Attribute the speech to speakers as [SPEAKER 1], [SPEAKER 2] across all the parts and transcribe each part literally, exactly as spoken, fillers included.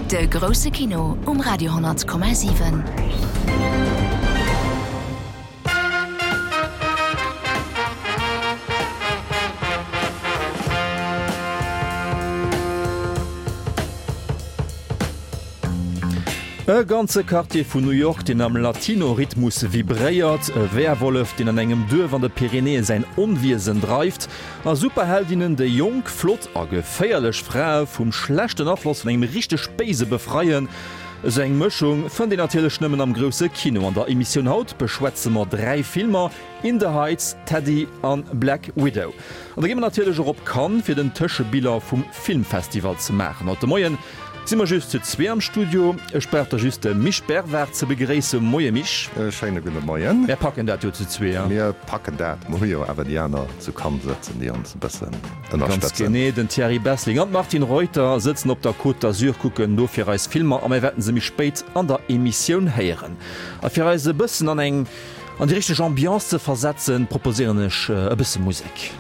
[SPEAKER 1] De grosse Kino um Radio hundert Komma sieben.
[SPEAKER 2] E ganze Quartier vun New York, den am Latino-Rhythmus vibréiert, e Wehrwolf, den an engem Deur van der Pyrenäe sein Unwiesen dreift, a Superheldinnen de Jong, Flott a geféierlech Frau vum schlechten Affloss von engem richchte Speise befreien, se eng Mëchung vun den natile Schnëmmen am grosse Kino. An der Emission haut beschwätze mat drei Filmer: In the Heights, Teddy an Black Widow. An der gimmer natilech op kann fir den Tëschebilder vum Filmfestival ze machen. Haut de Moien Zimmer just zwe am Studio, sperrt der just Mischberwer ze begréise Moie Misch.
[SPEAKER 3] Scheine gonne Moien.
[SPEAKER 2] Wir packen dat zu zwee.
[SPEAKER 3] Wir packen dat Moio awer Diana zu kann setzen, die uns bessen.
[SPEAKER 2] Gené den Thierry Bessling an Martin Reuter sitzen op der Côte d'Azur kucken do fir reis Filmer, am wetten se mich spéit an der Emission heieren. A fir reise bëssen an eng an die richtige Ambiance ze versetzen, proposierenech äh, e bësse Musik.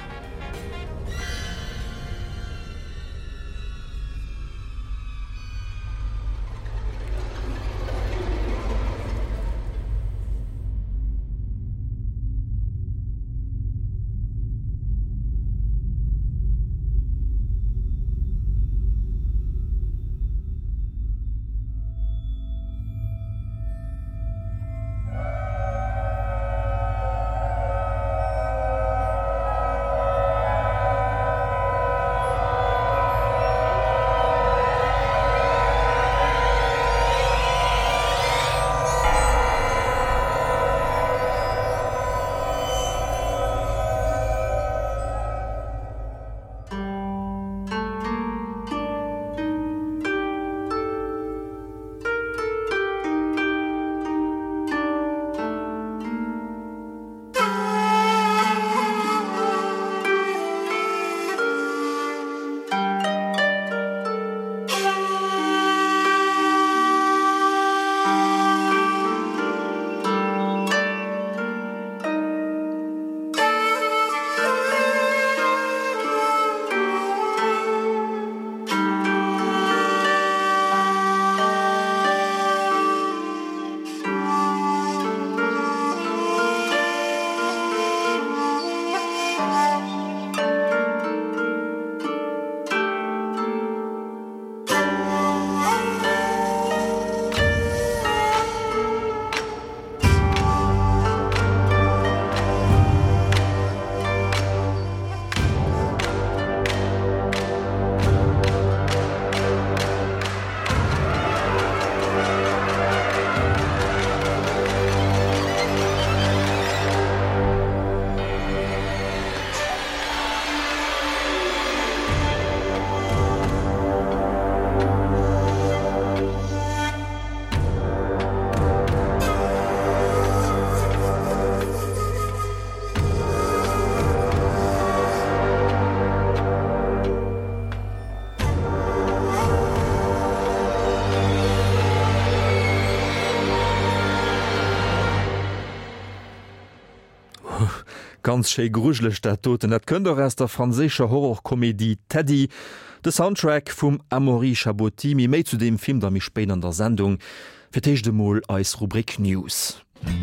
[SPEAKER 2] Ganz sché grugelech der Toten, net kënnt der rest der franzéscher Horrorkomédie Teddy, de Soundtrack vum Amaury Chabotimi méi zu dem Film der mich spéen an der Sendung, firtéich de Moll als Rubrik News.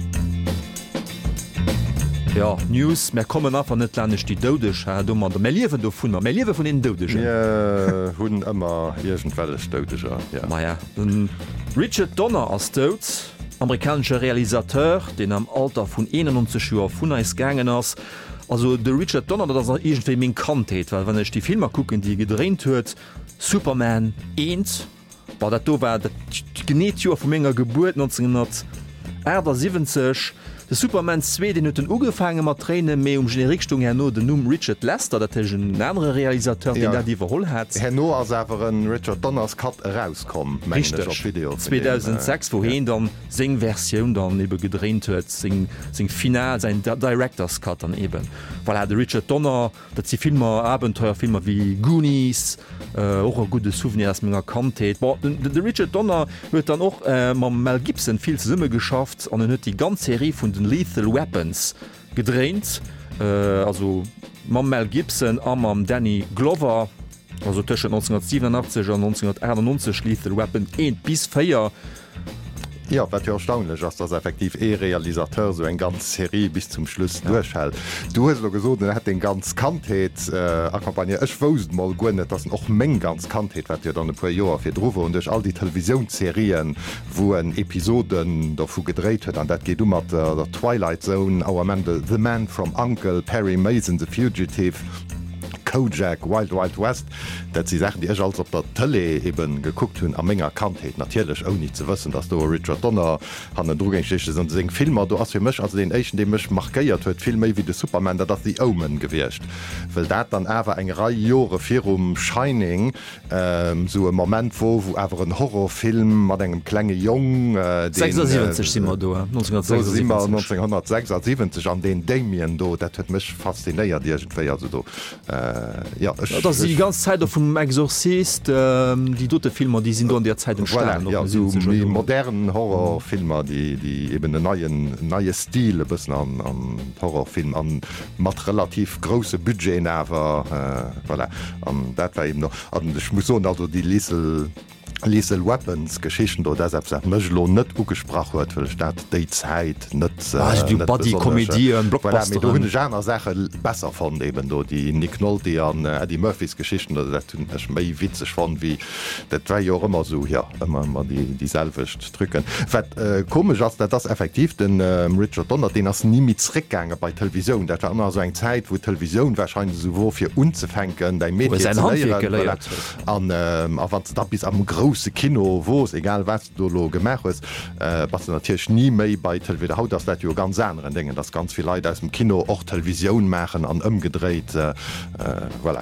[SPEAKER 2] Ja, News, mer kommen af an net Lännech die Doudech dummer der Meliewen do vun der Meliewe vun den Doudech.
[SPEAKER 3] Ja, hunn ëmmer Igent wellch Doudeger. Ja.
[SPEAKER 2] Maja, Richard Donner ass Doud, amerikanischer Realisateur, den am Alter vun eenundneunzig Joer vun eis gangen ass. Also de Richard Donner, dat er egentfir min kantheet, weil wenn ech die Filmer kucken, die gedreht huet, Superman eins, war dat do war dat Genetioer vu méger Geburt neunzehnhundertsiebzig. De Superman zwei den den ugefangen mat Träne méi um Generiktung her no den Numm Richard Lester, dat een andere Realisateur, den ja. der die verholl hat.
[SPEAKER 3] Herr No aswen Richard Donners Kat rauskom
[SPEAKER 2] zweitausendsechs ja. wohin ja. dann seng Version dann e gedreht huet sing final sein Directors Cut an eben. Weil er de Richard Donner, dat sie Filmer Abenteuerfilmer wie Goonies och äh, gute Souvenirs ménger Kantheet. De Richard Donner huet dann och äh, ma Mel Gibson viel Summe geschafft an huet die ganze Serie vun den Lethal Weapons gedreht, äh, also Mam Mel Gibson am am Danny Glover, Also zwischen neunzehnhundertsiebenundachtzig und neunzehnhunderteinundneunzig lief der Weapon eins bis vier.
[SPEAKER 3] Ja, wat ja erstaunlich, dass das effektiv e Realisateur so en ganz Serie bis zum Schluss ja. durchhält. Du hast gesagt, er hat den ganz Kantheit äh, akkompagniert. Ich wusste mal gut nicht, dass noch Menge ganz Kantheit wird ja dann ein paar Jahre für drüber und durch all die Televisionsserien, wo ein Episoden davor gedreht hat, und das geht um mit der, der Twilight Zone, auch am Ende The Man from Uncle, Perry Mason, The Fugitive, Kojak, Wild Wild West, dat sie Sachen, die ich als op der Tele eben geguckt hun am Menge Kantheit natürlich auch nicht zu wissen, dass du Richard Donner han den Drogengeschichte sind se Filmer du hast für mich also den Echen dem mich markiert huet viel méi wie de Superman, der dat die Omen gewircht. Well dat dann ewer eng Reihe Jore virum Shining ähm, so ein Moment wo wo ewer ein Horrorfilm mat engem klenge Jung äh,
[SPEAKER 2] sechsundsiebzig äh,
[SPEAKER 3] neunzehnhundertsechsundsiebzig an den Damien do dat huet mich fasziniert Dir also do äh, ja, ich,
[SPEAKER 2] das
[SPEAKER 3] ich,
[SPEAKER 2] die ganze Zeit vom Exorcist ähm, die dote Filmer die sind an der Zeit
[SPEAKER 3] voilà, ja, so die modernen Horrorfilmer die die eben den neuen neue Stil bis an, an Horrorfilm an mat relativ große Budget aber äh, voilà. Dat war eben noch an ich muss so also die Liesel Liesel Weapons Geschichten oder deshalb Mlo net ugesprach huet statt de Zeit net
[SPEAKER 2] Bodykomedien
[SPEAKER 3] Genre Sache besser von eben do die Nick Nolte an äh, die Murphys Geschichten oder méi witzig von wie der drei Jahre immer so ja immer immer die dieselwicht drücken äh, komisch als das effektiv den äh, Richard Donner den as nie mitrückgänge bei Television der war immer so eng Zeit wo Television wahrscheinlich so wo fir unzufänken dein Medien an da bis am großen Kino wos egal was du lo gemacht ist äh, was natürlich nie méi bei Television haut das jo ganz anderen Dinge das ganz viel Leute aus dem Kino auch Television machen an umgedreht äh, äh, voilà.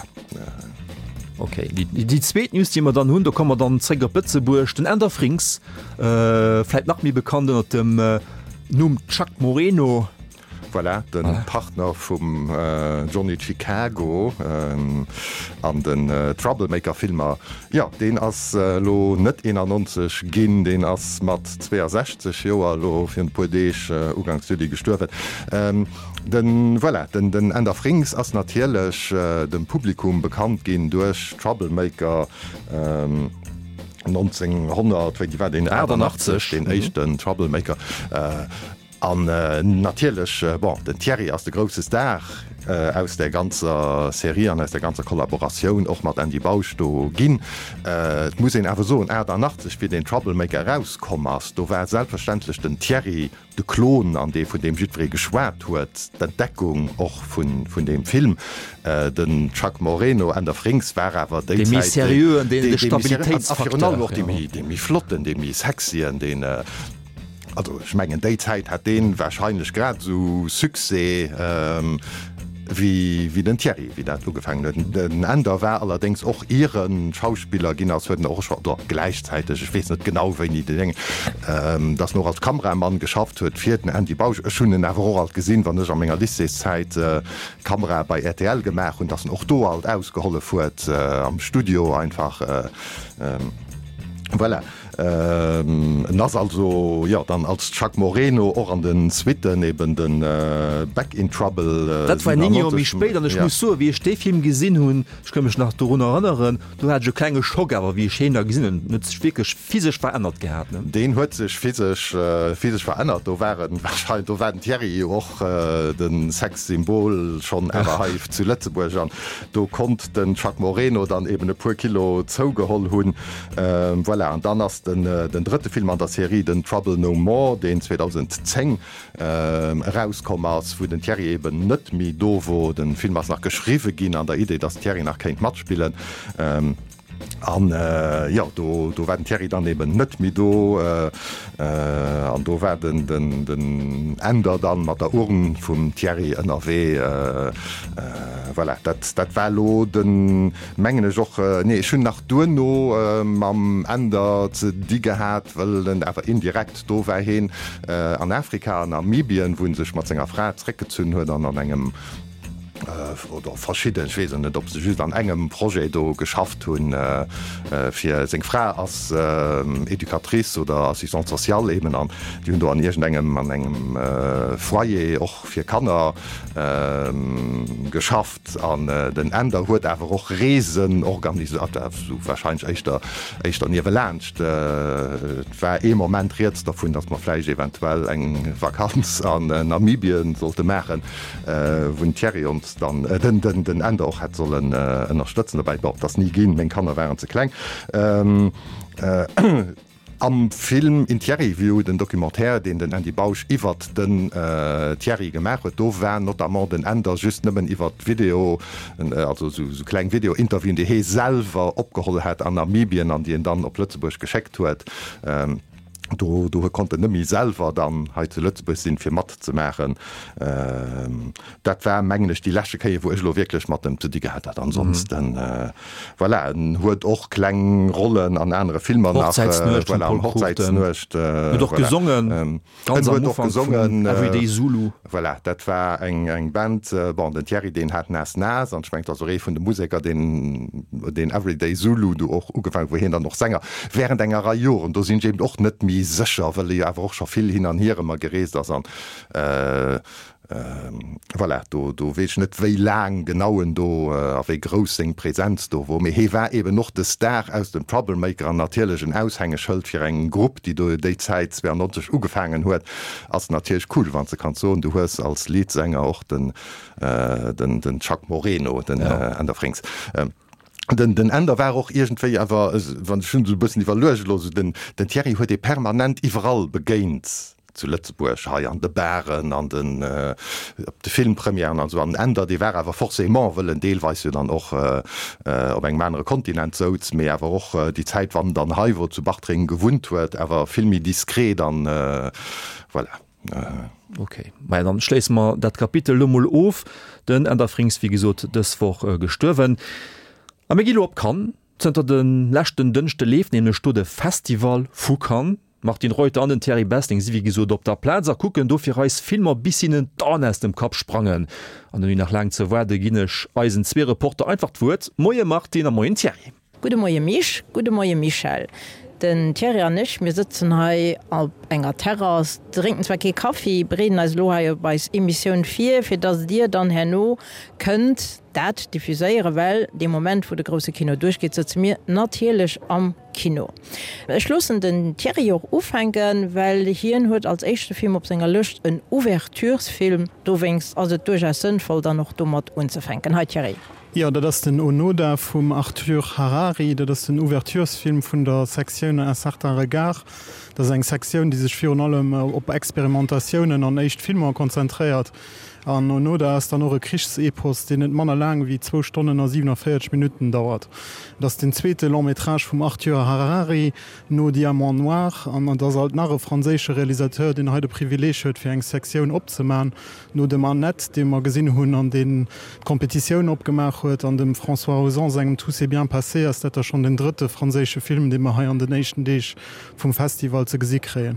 [SPEAKER 2] Okay die, die, die zweite News die man dann hun da kann man dann Träger Bützeburg den Ender Frings äh, vielleicht nach mir bekannt unter dem äh, Num Chuck Moreno.
[SPEAKER 3] Voilà, den ah. Partner vum äh, Johnny Chicago ähm, an den äh, Troublemaker-Filmer. Ja den ass äh, lo net einundneunzig ginn den ass mat zweiundsechzig Joer lo fir d Podeeg äh, Ugangsstudie gestuerwet. Ähm, den voilà, den, den Ender Frings ass natierlech äh, dem Publikum bekannt ginn duerch Troublemaker. Ähm, neunzehnhundert einundachtzig den echten mhm. Troublemaker. Äh, an äh, natierlech äh, bon, den Thierry ass de grosses Dach äh, aus der ganzer Serie aus der ganze Kollaboration och mat an die Bausto ginn. Äh, muss en awer so Ä achtzig fir den Troublemaker rauskommers. Do war selbstverständlich den Thierry de Klon an de vun dem Südré geschwert huet, der Deckung och vun vun dem Film. Äh, den Chuck Moreno an der Frings war awer de
[SPEAKER 2] serieux den Stabilitätsfaktor
[SPEAKER 3] demi flotten, demi sexien den äh, also schmengen Dayzeit hat den wahrscheinlich grad so Suse ähm, wie, wie den Thierry wie dat gefangen den Ender war allerdings auch ihren Schauspieler ging aus auch dort gleichzeitig ich weiß nicht genau wenn die denken ähm, das noch als Kameramann geschafft wird vierten an die Bau schon in halt gesehen wann am Zeit äh, Kamera bei R T L gemacht und das auch do halt ausgeholle fort äh, am Studio einfach äh, ähm, voilà. Ähm, das also ja dann als Chuck Moreno auch an den Twitter neben den äh, Back in Trouble äh,
[SPEAKER 2] das war mich später ich ja. muss so wie ich Stefim gesinn hun ich kann mich nach Corona erinnern du hast kleine Schock aber wie schön da gesinn wirklich physisch verändert gehabt ne?
[SPEAKER 3] Den hue sich physisch äh, physisch verändert du waren wahrscheinlich du werden Thierry auch äh, den Sexsymbol schon erreif zu Lützeburg an du kommt den Chuck Moreno dann eben ein paar Kilo zougeholt hun äh, voilà. Und dann hast Den, äh, den dritte Film an der Serie den Trouble No More den zweitausendzehn äh, rauskom ass wo den Thierry eben net mi do wo den Film as nach geschriwe ginn an der Idee, dass Thierry nach kein Mat spielen. Ähm, an äh, ja do, do werden Thierry dann eben net mi do äh, äh, an do werden den, den Änder dann mat der Uhren vum Thierry N R W äh, äh, voilà, dat, dat war den Mengene joch äh, nee schon nach Duno äh, am Änder ze die gehabt well den einfach indirekt do war hin äh, an Afrika an Namibien wo sech mat senger Fra Treckgezünn huet an an engem äh, oder verschieden Schwesen net op se just an engem Projekt do geschafft hun äh, äh, fir seg Fra als äh, Edukatrice oder Assistent sozial eben an die hun do an irgent engem an engem äh, Foyer och fir Kanner äh, geschafft an äh, den Änder huet awer och Reesen organisiert so wahrscheinlich echtter echt an niewe lcht äh, war e momentiert davon, dass man fleisch eventuell eng Vakanz an äh, Namibien sollte machen äh, wo Thierry und dann äh, den, den, den Ende auch hat sollen äh, unterstützen dabei das nie gehen, wenn kann er wären ze klein. Ähm, äh, Am Film in Thierryview den Dokumentär, den den Andy Bausch iwwer den äh, Thierry gemerk huet, do wären notamment den Änder just nëmmen iwwer Video äh, also so, so klein Videointerviewen, die hee selber opgeholt hat an Namibien, an die en dann op Lützeburg gescheckt huet. Ähm, Du, du konnte nëmi selber dann he Lützburg sinn fir mat ze machen. Ähm, dat war mengglech die Lächekeier, wo ich lo wirklich mat dem zu die gehabt hat. Ansonsten äh, voilà, huet och kleng Rollen an andere Filmer nach Hochzeitsnöcht äh, voilà, Hochzeitsnöcht, äh,
[SPEAKER 2] doch voilà. gesungen ähm,
[SPEAKER 3] doch gesungen
[SPEAKER 2] äh, Zulu.
[SPEAKER 3] Voilà, dat war eng eng Band äh, bon, den Thierry den hat nas nas an schwenkt also vun de Musiker den den Everyday Zulu du auch ugefangen wohin dann noch Sänger während enger Rajoren du sind eben auch net mi sicher, weil ich einfach auch schon viel hin an hier immer gereest as an äh, Ähm, voilà, du, du wees net wéi lang genauen do äh, aéi grossing Präsenz do, wo méi hewer eben noch de Star aus dem Troublemaker an natierlegen Aushänge schëlt fir eng Gruppe, die du déi Zeit zweihundert ugefangen huet als natierch cool wann ze kan so du hues als Liedsänger auch den, äh, den, den Chuck Moreno den ja. äh, an der Frings. Ähm, Den, den Änder war auch irgendwei awer wann schon so bëssen iwwerlögelose den, den Thierry huet de permanent iwwerall begéint. Zu Lützeburg ha an de Bären an den äh, de Filmpremieren an so an Änder, die wär awer forcément well en Deelweis dann och äh, äh, op eng manere Kontinent zouts méi awer och äh, die Zeit wann dann Haiwo zu Bachtringen gewunt huet, awer filmmi diskret an äh, voilà. äh,
[SPEAKER 2] Okay, Mei dann schles ma dat Kapitel Lummel of, den Änder Frings wie gesot deswoch äh, gestøwen. Am Gilo op kann zenter den lächten dënchte leef en Stude Festival fu kann. Macht den Reuter an den Thierry Besting sie wie gesot op der Plazer kucken do fir reis Filmer bis innen dann aus dem Kap sprangen. An wie nach lang ze werde ginnech Eisen zwe Reporter einfach wurt. Moie macht den am Moien Thierry.
[SPEAKER 4] Gute Moie Mich, Gute Moie Michel. Den Thierry an nicht mir sitzen hai op enger Terras, trinken zwar ke Kaffee, breden als Loha bei Emission vier, fir dass dir dann herno könnt dat diffuséiere well de moment wo de große Kino durchgeht so zu mir natürlich am Kino. Schlussen den Thierry auch aufhängen, weil hier huet als echte Film op senger Lust een Ouvertursfilm du wingst also durchaus sinnvoll dann noch dummer unzufänken. Hi Thierry.
[SPEAKER 5] Ja, dat ass den Onoda vum Arthur Harari, dat ass den Ouvertursfilm vun der Sektion un certain regard. Dat eng Sektion, die sech fir allem op Experimentatiounen an echt Filmer konzentriert. An Onoda ass dann noch e Krichsepos, den et manner lang wie zwei Stunden a siebenundvierzig Minuten dauert. Das den zweete Longmetrage vum Arthur Harari no Diamant Noir an dats alt nachre franzésche Realisateur den heute Privileg huet fir eng Sektion opzemann, no dem an net dem er gesinn hunn an den Kompetitiioun opgemacht huet an dem François Ozon segem tout se bien passé, ass dat er schon den dritte franzésche Film, de er ha an den Nation Deeg vum Festival ze gesi kreen.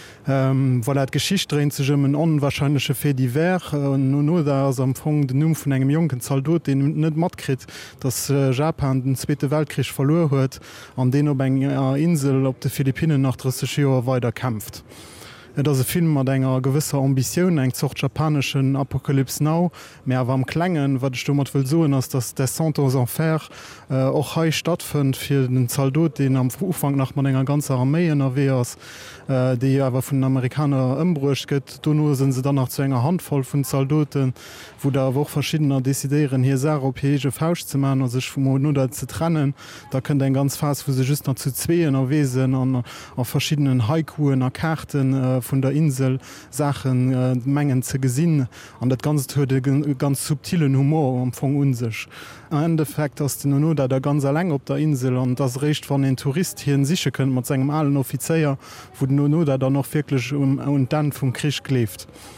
[SPEAKER 5] Ähm, weil er Geschicht drehen zu schimmen onwahrscheinliche Fe divers no no da am Fong den Numm vun engem jungen Zaldot den net mat krit, dass äh, Japan den Zweite Weltkrieg verloren huet an den op eng äh, Insel op de Philippinen nach dreißig Joer weiter kämpft. Dat se Film mat enger gewisser Ambiioun eng zocht japanischen Apokalypse Now, mé awer am Kklengen, wat du mat will soen ass das Descent aux Enfers och äh, hei stattfind fir den Zaldot, den am Ufang nach man enger ganzer Armeeien erwehrs, äh, déi awer vun Amerikaner ëmbrucht gëtt. Du no sind se dann nach zu enger Handvoll vun Zaldoten, wo der woch verschiedener desideieren hier sehr europäesche Fausch ze man sech vum no dat ze trennen. Da kënnt eng ganz fas, wo se just nach zu zween erwesen an auf verschiedenen Haikuen er Karten äh, vun der Insel Sachen äh, Mengen ze gesinn an dat ganz huet ganz subtilen Humor am vung unsech. Am Endeffekt ass den no der ganz leng op der Insel an das recht van den Tourist hien siche kënnen mat segem allen Offiziier, wo den no der da noch wirklich um und dann vum Krich kleft.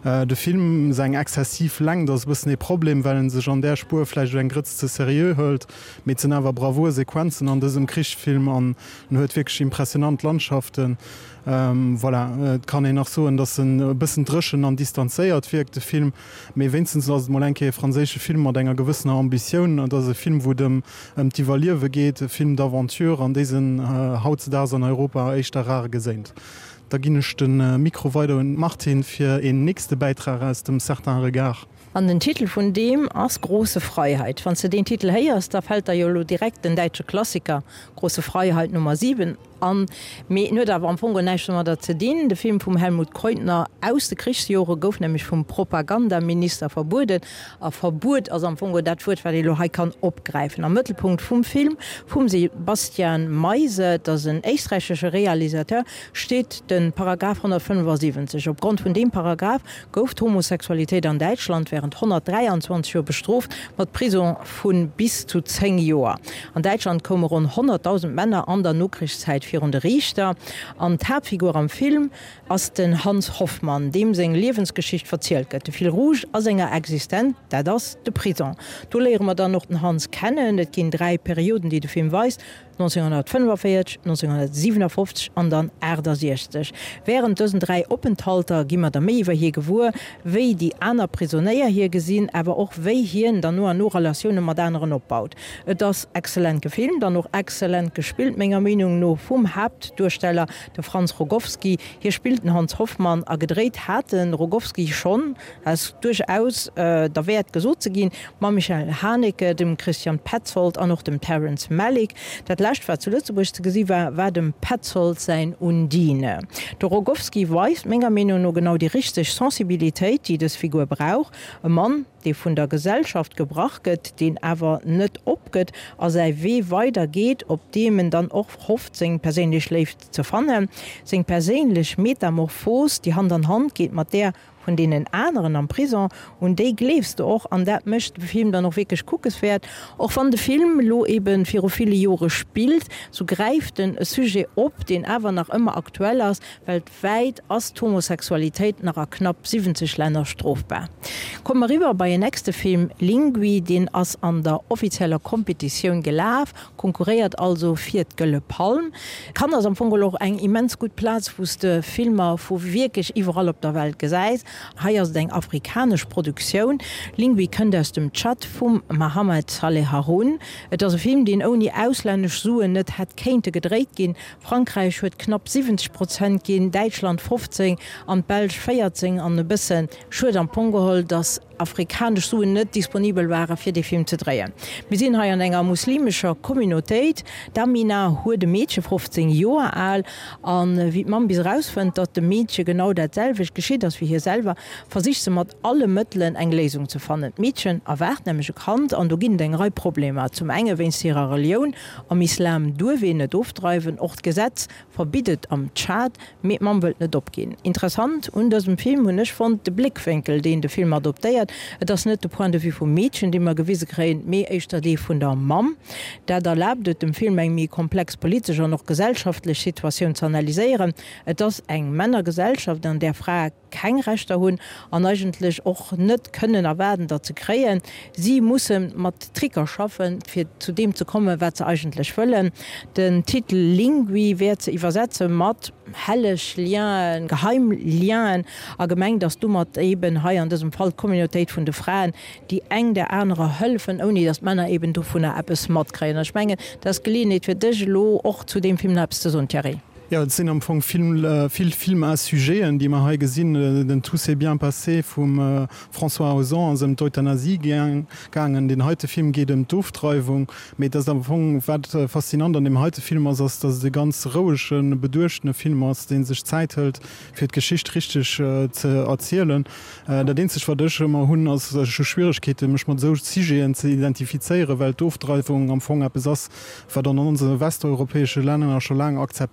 [SPEAKER 5] Äh, de Film seg exzessiv lang, das bisssen e Problem, weil sech an der Spurfleisch en Gritz ze serieux hölt, mit ze nawer bravour Sequenzen an diesem Krichfilm an huet wirklich impressionant Landschaften. Ähm, voilà, äh, kann e nach so dat een bisssen dreschen an distanzéiert wirkt de Film méi winzens ass Molenke franzésche Film mat enger gewissenner Ambiioun an dat se Film wo dem ähm, Divalierwe geht, Film d'Aventur an desen äh, haut da an Europa echt der rar gesinnt. Da ginnech den äh, Mikroweide und Martin fir en nächste Beitrag aus dem Certain Regard.
[SPEAKER 4] An den Titel von dem as große Freiheit. Wenn du den Titel heierst, da fällt der Jolo direkt den deutsche Klassiker Große Freiheit Nummer sieben an. Nur da war am Fungo nicht mal dazu dienen. Der Film von Helmut Kreutner aus der Kriegsjahre gouf nämlich vom Propagandaminister verboten. A Verbot also am Fungo dat wird, weil die Lohai kann abgreifen. Am Mittelpunkt vom Film vom Sebastian Meise, das ist ein österreichischer Realisateur, steht den Paragraph hundertfünfundsiebzig. Aufgrund von dem Paragraph gouf Homosexualität an Deutschland während hundertdreiundzwanzig Jahre bestraft mit Prison von bis zu zehn Jahren. An Deutschland kommen rund hunderttausend Männer an der Nachkriegszeit für den Richter. An die Hauptfigur am Film ist den Hans Hoffmann, dem seine Lebensgeschichte erzählt wird. Viel Rouge als seiner Existenz, das ist die Prison. Da lernen wir dann noch den Hans kennen. Es gibt drei Perioden, die der Film weist. neunzehnhundertfünfundvierzig, neunzehnhundertsiebenundfünfzig und dann achtundsechzig. Während diesen drei Aufenthalter gehen wir da mehr über hier gewohnt, wie die anderen Prisonnier hier gesehen, aber auch wie hier dann nur noch Relationen mit anderen aufbaut. Das ist exzellent gefilmt, dann noch exzellent gespielt, meiner Meinung nach vom Hauptdarsteller, der Franz Rogowski. Hier spielt Hans Hoffmann, er gedreht hat den Rogowski schon, als durchaus äh, der Wert gesucht zu gehen, mit Michael Haneke, dem Christian Petzold und auch dem Terence Malick. Das war zu Lützeburg zu gesehen, war, war dem Petzold sein Undine. Der Rogowski weiß, meiner Meinung nach genau die richtige Sensibilität, die das Figur braucht. Ein Mann, der von der Gesellschaft gebracht wird, den aber nicht abgeht, als er wie weitergeht, ob dem man dann auch hofft, sein persönlich Leben zu finden. Sein persönlich Metamorphose, die Hand an Hand geht mit der von denen anderen am Prison und die lebst du auch an der möchte der Film dann noch wirklich guckenswert. Auch von der Film lo eben für viele Jahre spielt, so greift ein Sujet ab, den aber noch immer aktuell ist, weltweit ist Homosexualität nach knapp siebzig Ländern strafbar. Kommen wir rüber bei dem nächsten Film Lingui, den als an der offiziellen Kompetition gelaufen, konkurriert also für die Gölle Palm. Kann das am Anfang auch ein immens gut Platz, wo die Filme wo wirklich überall auf der Welt gesagt. Hier ist eine afrikanische Produktion. Lingui kommt aus dem Tschad von Mohamed Saleh Haroun. Das ist ein Film, den ohne ausländische Suche nicht hat könnte gedreht gehen. Frankreich hat knapp siebzig Prozent gehen, Deutschland fünfzehn und Belgien vierzehn und ein bisschen schuld am Punkt geholt, dass afrikanische Suche nicht disponibel waren, für den Film zu drehen. Wir sind hier in einer muslimischen Communität. Damina hat ein Mädchen fünfzehn Jahre alt und wie man bis herausfindet, dass dem Mädchen genau dasselbe geschieht, als wir hier selber, versucht sie mit allen Mitteln eine Lösung zu finden. Das Mädchen erwartet nämlich erkannt und da gibt es eine Probleme. Zum einen, wenn sie ihre Religion am Islam durchwehen nicht auftreiben, auch das Gesetz verbietet am Tschad, mit man will nicht abgehen. Interessant und das im Film und ich fand den Blickwinkel, den der Film adoptiert, das ist nicht der Point de vue vom Mädchen, die man gewisse kriegen, mehr ist der von der Mom, der da erlaubt, im Film eine komplex politische und noch gesellschaftliche Situation zu analysieren. Das ist eine Männergesellschaft, an der Frau kein Recht haben und eigentlich auch nicht können erwarten, das zu kriegen. Sie müssen mit Trigger schaffen, für zu dem zu kommen, was sie eigentlich wollen. Den Titel Lingui wird sie übersetzen mit hellisch Lien, geheim Lien, allgemein, dass du mit eben hier in diesem Fall Community von den Frauen, die eng der anderen helfen, ohne dass Männer eben davon etwas mitkriegen. Ich meine, das gelingt für dich auch zu dem Film zu so Thierry.
[SPEAKER 5] Ja, es sind am Anfang viel, äh, viel Filme als Sujets, die man heute gesehen äh, den Tout s'est bien passé vom äh, François Ozon aus dem Euthanasie gegangen. Den heute Film geht um Auftreibung. Aber das am Anfang was äh, faszinant an dem heute Film ist, dass das ein ganz ruhigen, bedurchten Film ist, den sich Zeit hält, für die Geschichte richtig äh, zu erzählen. Äh, der den sich für dich immer hun als äh, Schwierigkeiten, mich mit so Sujets zu identifizieren, weil die Auftreibung am Anfang etwas ist, was dann in unseren westeuropäischen Ländern schon lange akzeptiert ist.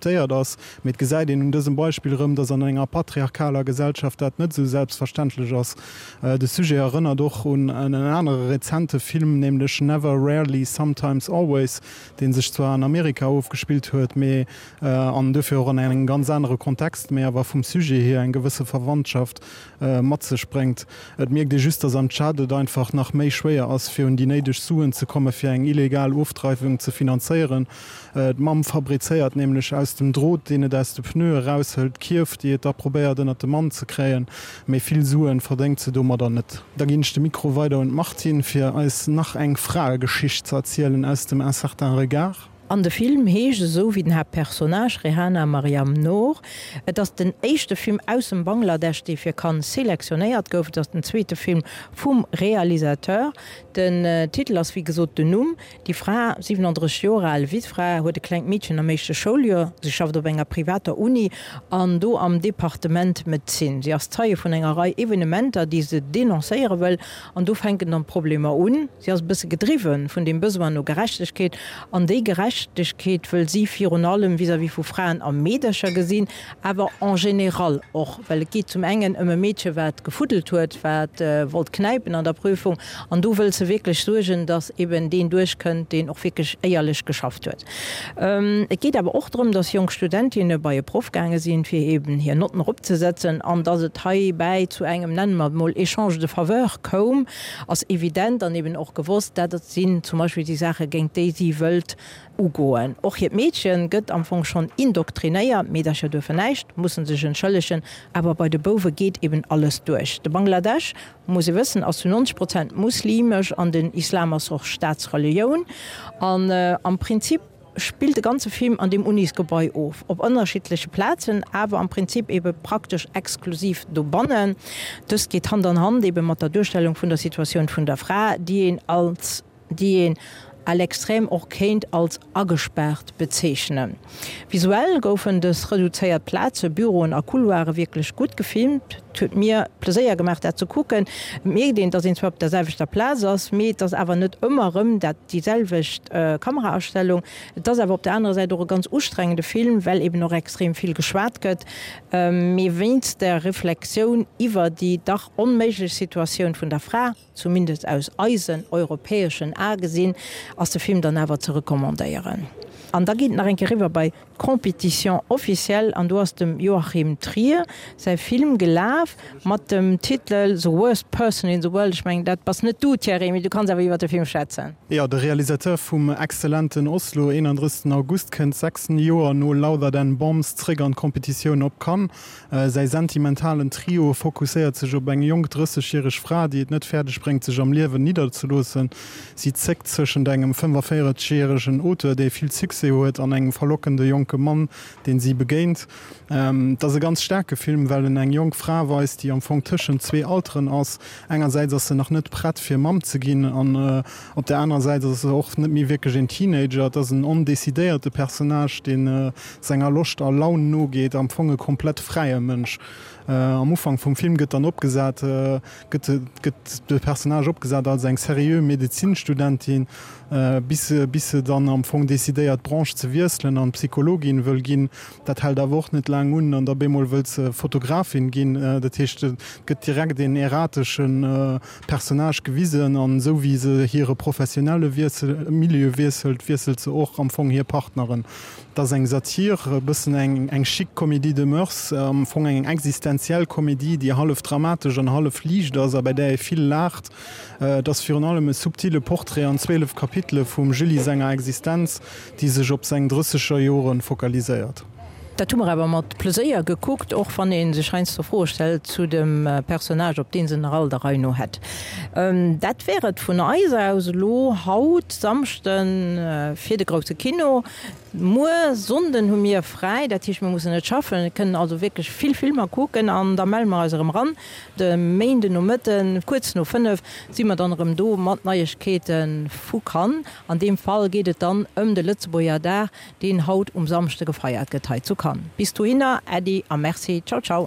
[SPEAKER 5] ass mit gesäit in diesem Beispiel rum, dass an enger patriarchaler Gesellschaft dat net so selbstverständlich ass. Äh, de Sujet erinnert doch un an einen andere rezente Film, nämlich Never, Rarely, Sometimes, Always, den sich zwar in Amerika aufgespielt huet, me äh, an dafür an einen ganz andere Kontext mehr, aber vom Sujet her en gewisse Verwandtschaft äh, matze sprengt. Et mir de just am Schadet einfach nach méi schwer als fir un die neidisch Suen zu komme fir eng illegal Aufreifung zu finanzieren. Äh, Mam fabriziert nämlich aus dem Drot, den er aus de Pneu raushält, Kief, die da probiert den den Mann zu kreen, méi viel Suen verdenkt ze dummer da net. Da gincht de Mikro weiter und macht ihn fir als nach eng Frageschicht zu erzählen aus dem certain regard.
[SPEAKER 4] An de Film hege so wie den Herr Personage Rehana Mariam Noor, dats den echte Film aus dem Bangladesch die fir kann selektionéiert gouf, dats den zweite Film vum Realisateur den äh, Titel ass wie gesot den Numm. Die Frau siebenunddreißig Jahre alt Witfrau huet de kleng Mädchen am meeschte Schuljahr, sie schafft op enger privater Uni an do am Departement mit Zinn. Sie as Teil vun enger Reihe Evenementer, die se dennoncéiere will an do fenken dann Probleme un. Sie as bisse gedriven vun dem Bëswer no Gerechtigkeit an déi gerecht Gerechtigkeit will sie für allem vis wie vu Frauen am medischer gesinn, aber en general auch, weil es geht zum engen immer Mädchen wat gefudelt huet, wat äh, wollt kneipen an der Prüfung an du willst du wirklich suchen, dass eben den durchkönnt, den auch wirklich eierlich geschafft wird. Ähm, es geht aber auch darum, dass junge Studentinnen bei ihr Profgänge sind, für eben hier Noten abzusetzen, an dass es bei zu engem nennen wir mal Échange de Faveur kom, als evident dann eben auch gewusst, dass das sind zum Beispiel die Sache gegen die sie wollt ugoen. Och het Mädchen gëtt am Anfang schon indoktrinéiert, Mädchen dürfen nicht, mussssen sich entschëllechen, aber bei de Bowe geht eben alles durch. De Bangladesch muss wissen as zu neunzig Prozent muslimisch an den Islam als auch Staatsreligion. An, äh, am Prinzip spielt der ganze Film an dem Unisgebäude auf, op unterschiedliche Plätzen, aber am Prinzip eben praktisch exklusiv do bannen. Das geht Hand an Hand eben mit der Durchstellung von der Situation von der Frau, die ihn als die ihn all extrem auch kennt als angesperrt bezeichnen. Visuell goufen des reduziert Plätze, Büro und Couloire wirklich gut gefilmt. Tut mir Pläsier gemacht, da zu gucken. Mir den, dass in zwar der selbe Platz ist, mir das aber nicht immer rum, dass dieselbe äh, Kameraausstellung, das aber auf der anderen Seite auch ein ganz anstrengender Film, weil eben noch extrem viel geschwärzt wird. Ähm, mir wünscht der Reflexion über die doch unmögliche Situation von der Frau, zumindest aus Eisen europäischen A gesehen, als der Film dann aber zu rekommandieren. Und da geht nach ein River bei Competition offiziell an du hast dem Joachim Trier sein Film gelaf mit dem Titel The Worst Person in the World. Ich meine, das passt nicht du, Thierry, du kannst aber über den Film schätzen.
[SPEAKER 5] Ja, der Realisateur vom exzellenten Oslo, einunddreißigsten August, kennt sechsten Jahr nur lauter den Bombs triggern Competition op kann. Äh, sein sentimentalen Trio fokussiert sich auf eine jung dreißigjährige Frau, die nicht fertig bringt, sich am Leben niederzulassen. Sie zickt zwischen einem fünfundvierzigjährigen Autor, der viel Zixe hat, an einem verlockenden jungen Mann, den sie begehnt. Ähm, das ist ein ganz starker Film, weil er eine junge Frau weiß, die am Anfang zwischen zwei Alteren aus. Einerseits ist sie noch nicht bereit für Mom zu gehen, und äh, auf der anderen Seite ist sie auch nicht mehr wirklich ein Teenager. Das ist ein undecidierter Personage, den äh, seiner Lust an Laune nur geht, am Anfang ein komplett freier Mensch. Äh, am Anfang vom Film wird dann abgesagt, äh, geht, geht der Personage abgesagt als eine seriöse Medizinstudentin, äh, bis, bis sie dann am Anfang dezidiert, Branche zu wechseln und Psychologin will gehen. Das hält der Woche nicht lang un, und dabei will sie Fotografin gehen. Äh, das heißt, geht direkt den erratischen äh, Personage gewiesen, und so wie sie ihre professionelle Wechsel, Milieu wechselt, wechselt sie auch am Anfang ihre Partnerin. Das ist eine Satire, ein bisschen eine, eine chic Comédie de Mœurs, am Anfang eine existenzielle Comédie, die halb dramatisch und halb liegt, also bei der viel lacht. Das für allem ein subtile Porträt an zwölf Kapitel vom Julie seiner Existenz, die sich auf seine dreißiger Jahren fokalisiert.
[SPEAKER 4] Da tun wir aber mit Pläsier geguckt, auch von denen sich eins so vorstellt zu dem äh, Personage, ob den sie all der Reihe noch hat. Ähm, das wäre von uns aus lo haut samsten äh, für das große Kino. Nur Sonden haben wir frei, das heißt, wir müssen nicht schaffen. Wir können also wirklich viel Filme gucken, und da melden wir uns ran. Der Meinde noch mitten, kurz noch fünf, sind wir dann im Do mit Neuigkeiten fuckern. An dem Fall geht es dann um den Lützburger Tag, den haut um Samstag gefeiert geteilt zu kann. Bis dahin, Eddie, und merci. Ciao, ciao.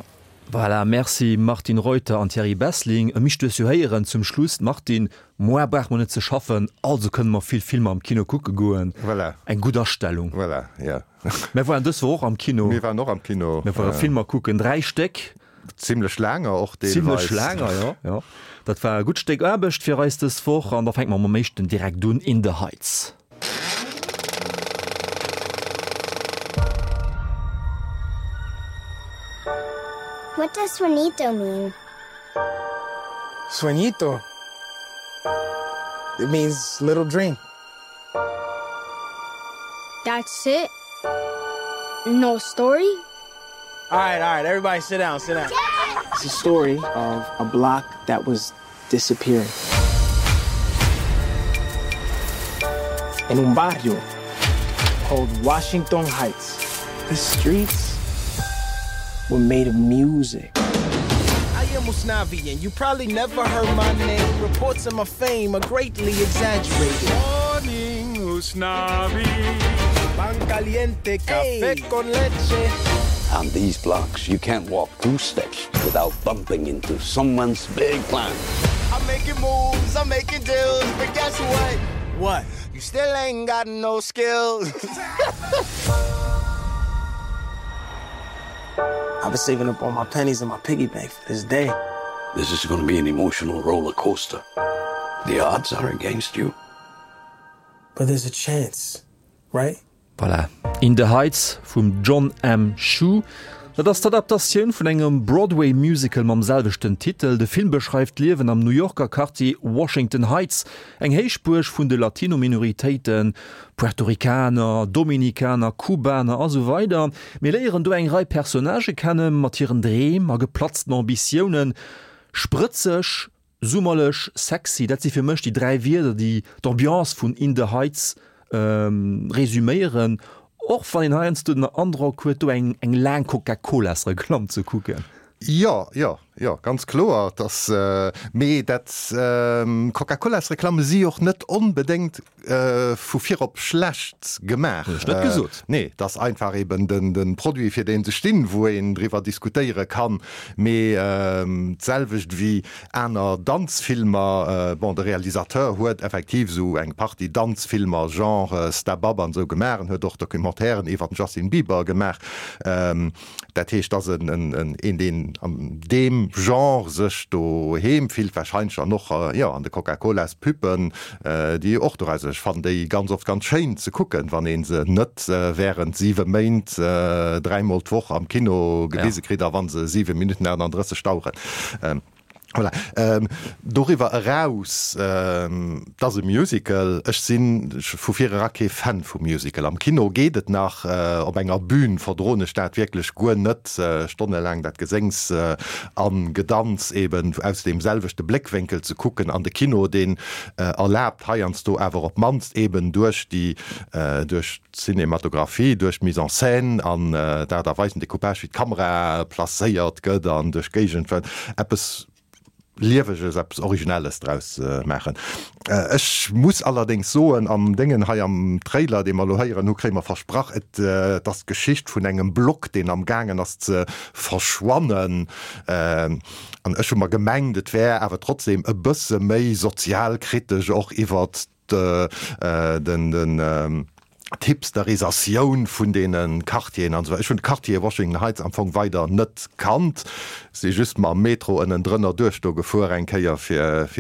[SPEAKER 2] Voilà, merci Martin Reuter an Thierry Bessling. mich heieren zum Schluss Martin Moerbach man ze schaffen, also können man viel Filme am Kino gucken goen.
[SPEAKER 3] Voilà.
[SPEAKER 2] Eg guter Stellung.
[SPEAKER 3] Voilà, ja.
[SPEAKER 2] Wir waren das auch am Kino.
[SPEAKER 3] Wir waren noch am Kino.
[SPEAKER 2] Wir waren äh, Filme gucken, drei Steck.
[SPEAKER 3] Ziemlich lange auch
[SPEAKER 2] ziemlich lange, ja. ja. Das war ein gut Stück Arbeit für uns das vor und da fängt man am meisten direkt an in der Heiz.
[SPEAKER 6] What does sueñito mean?
[SPEAKER 7] Sueñito? It means little dream.
[SPEAKER 6] That's it? No story?
[SPEAKER 7] All right, all right, everybody sit down, sit down. It's a story of a block that was disappearing. In un barrio called Washington Heights. The streets were made of music. I am Usnavi, and you probably never heard my name. Reports of my fame are greatly exaggerated. Morning, Usnavi. Pan caliente, café hey. Con leche.
[SPEAKER 8] On these blocks, you can't walk two steps without bumping into someone's big plan.
[SPEAKER 7] I'm making moves, I'm making deals, but guess what? What? You still ain't got no skills. I've been saving up all my pennies in my piggy bank for this day.
[SPEAKER 8] This is going to be an emotional roller coaster. The odds are against you.
[SPEAKER 7] But there's a chance, right?
[SPEAKER 2] Voilà. In the Heights vum John M. Shu. Das Adaptation vun engem Broadway-Musical mam selwechten Titel. De Film beschreift Liewen am New Yorker Quartier Washington Heights, eng Heichpuch vun de Latino-Minoritäten, Puerto Ricaner, Dominikaner, Kubaner as so weiter. Me leieren du eng Rei Personage kennen, matieren Dreem, a geplatzten Ambitionen, spritzech, summerlech, sexy, dat sie fir mëcht die drei Wider, die d'Ambiance vun In the Heights ähm, resümieren, och van den Heinz du den anderer Kultur eng eng Lang Coca-Colas Reklam zu gucken.
[SPEAKER 3] Ja, ja, ja, ganz klar, dass äh, me dat äh, Coca-Colas Reklame sie auch net unbedingt äh, vu vier op schlecht gemacht.
[SPEAKER 2] Äh,
[SPEAKER 3] nee, das einfach eben den, den Produkt für den ze stehen, wo en drüber diskutieren kann, me äh, selwicht wie einer Tanzfilmer, äh, bon, der Realisateur huet effektiv so eng Party Tanzfilmer genre Stabab an so gemerk, huet doch Dokumentären iwwer Justin Bieber gemacht. Ähm, dat heißt, das in, in, in den an dem Genre sech do hem viel verscheincher noch äh, ja, an de Coca-Colas Puppen, äh, die ochreisech fan déi ganz oft ganz schein ze kucken, wann en se net äh, wären sieve Meint äh, dreimal woch am Kino gewese krit, ja. Wann se sieve Minuten an adresse stauchen. Ähm, Voilà. Ähm, Doriwer heraus ähm, dat se Musical ech sinn vu fir Rake Fan vum Musical. Am Kino gehtet nach äh, op enger Bühn verdrohne staat wirklich go net äh, stonne lang dat Gesengs äh, an Gedanz eben aus dem selvechte Blickwinkel zu gucken an de Kino den äh, erlaubt haiers du ewer op manst eben durch die äh, durch Cinematografie, durch Mise en scène an äh, da da weisen de Coupage wie Kamera placéiert gëtt an durch Gegent Apps Lieweges etwas Originelles draus äh, machen. Äh, ich muss allerdings so am Dingen ha am Trailer, dem Alohéieren nu krämer versprach, et äh, das Geschicht vun engem Block, den am Gangen as ze verschwannen an äh, schon mal gemengt wär, aber trotzdem e bësse méi sozialkritisch auch iwwer äh, den den ähm, Tipps der Reation vun denen Kartien an schon Kartier Washington Heights amfang weiter net kannt, se just ma Metro en den drinnner Durchsto gefuer en Keier fir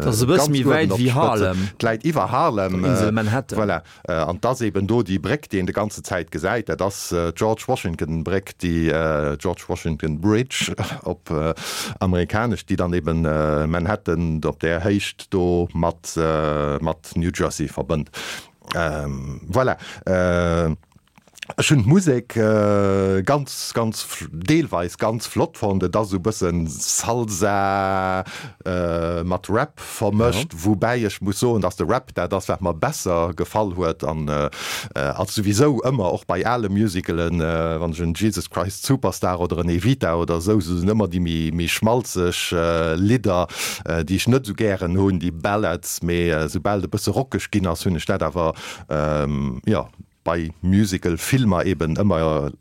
[SPEAKER 3] Kleit iwwer Harlem an das eben do die Breck, die in de ganze Zeit gesäit, das äh, George Washington Breck, die äh, George Washington Bridge op äh, amerikanisch, die dann eben äh, Manhattan op der heicht do mat äh, mat New Jersey verbund. Ähm, voilà. Äh, schon Musik äh, ganz ganz deelweis ganz flott von da so bisschen Salsa äh, mat Rap vermischt, ja. Wobei ich muss so dass der Rap der das mal besser gefallen huet an äh, als sowieso immer auch bei alle Musicalen äh, wann schon Jesus Christ Superstar oder ein Evita oder so, so sind immer die mi, mi schmalzig äh, Lieder äh, die ich net so gern hun die Ballads me sobald bisschen rockisch gin als hun Stadt aber ähm, ja bei Musical Filmer eben immer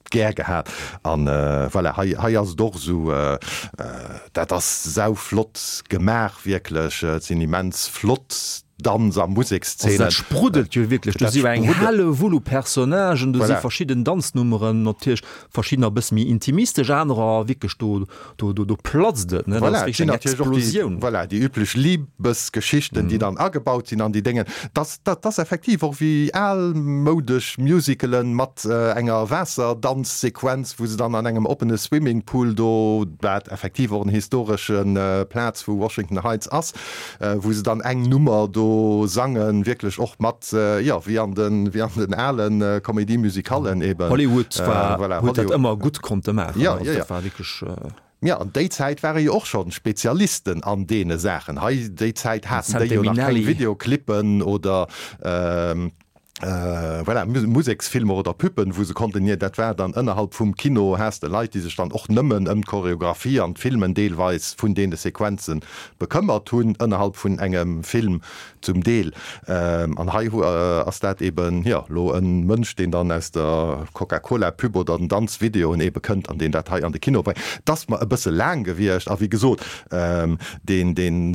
[SPEAKER 3] ger gehabt an äh, voilà, ha as doch so äh, äh, dat das sau flott gemerk wirklich äh, sind immens flott dann am Musikszene
[SPEAKER 2] sprudelt ja wirklich alle Volu Personagen du voilà. verschiedene Tanznummern natürlich verschiedener bis mir intimiste Genre wirklich du du du, du platzt
[SPEAKER 3] voilà, Explosion die, voilà, die üblich Liebesgeschichten mm. die dann angebaut sind an die Dinge das das, das effektiv auch wie allmodisch Musicalen mat äh, enger Wasser Tanzsequenz wo sie dann an engem offenen Swimmingpool do effektiv einen historischen äh, Platz wo Washington Heights ass äh, wo sie dann eng Nummer do sangen wirklich auch mat äh, ja wie an den wie an den allen äh, Komödiemusikalen eben
[SPEAKER 2] Hollywood
[SPEAKER 3] äh,
[SPEAKER 2] war,
[SPEAKER 3] voilà,
[SPEAKER 2] Hollywood immer gut konnte machen
[SPEAKER 3] ja, ja, ja.
[SPEAKER 2] Wirklich, äh
[SPEAKER 3] Ja, an déi Zeit waren ja auch schon Spezialisten an dee Sachen. Hey, déi Zeit hat Videoklippen oder ähm, Äh, voilà, Musiksfilme oder Puppen, wo se kontiniert, dat wär dann ënnerhalb vum Kino herste Leiit, die sech dann och nëmmen ëm Choreografie an Filmen deelweis vun de de Sequenzen bekëmmert hunn ënnerhalb vun engem Film zum Deel. Ähm, an Hai äh, ass dat eben ja, lo en Mënsch, den dann aus der Coca-Cola Pub oder den Danzvideo ebe kënnt an den Datei an de Kino bei. Das ma e bësse lang gewircht, a wie gesot ähm, den, den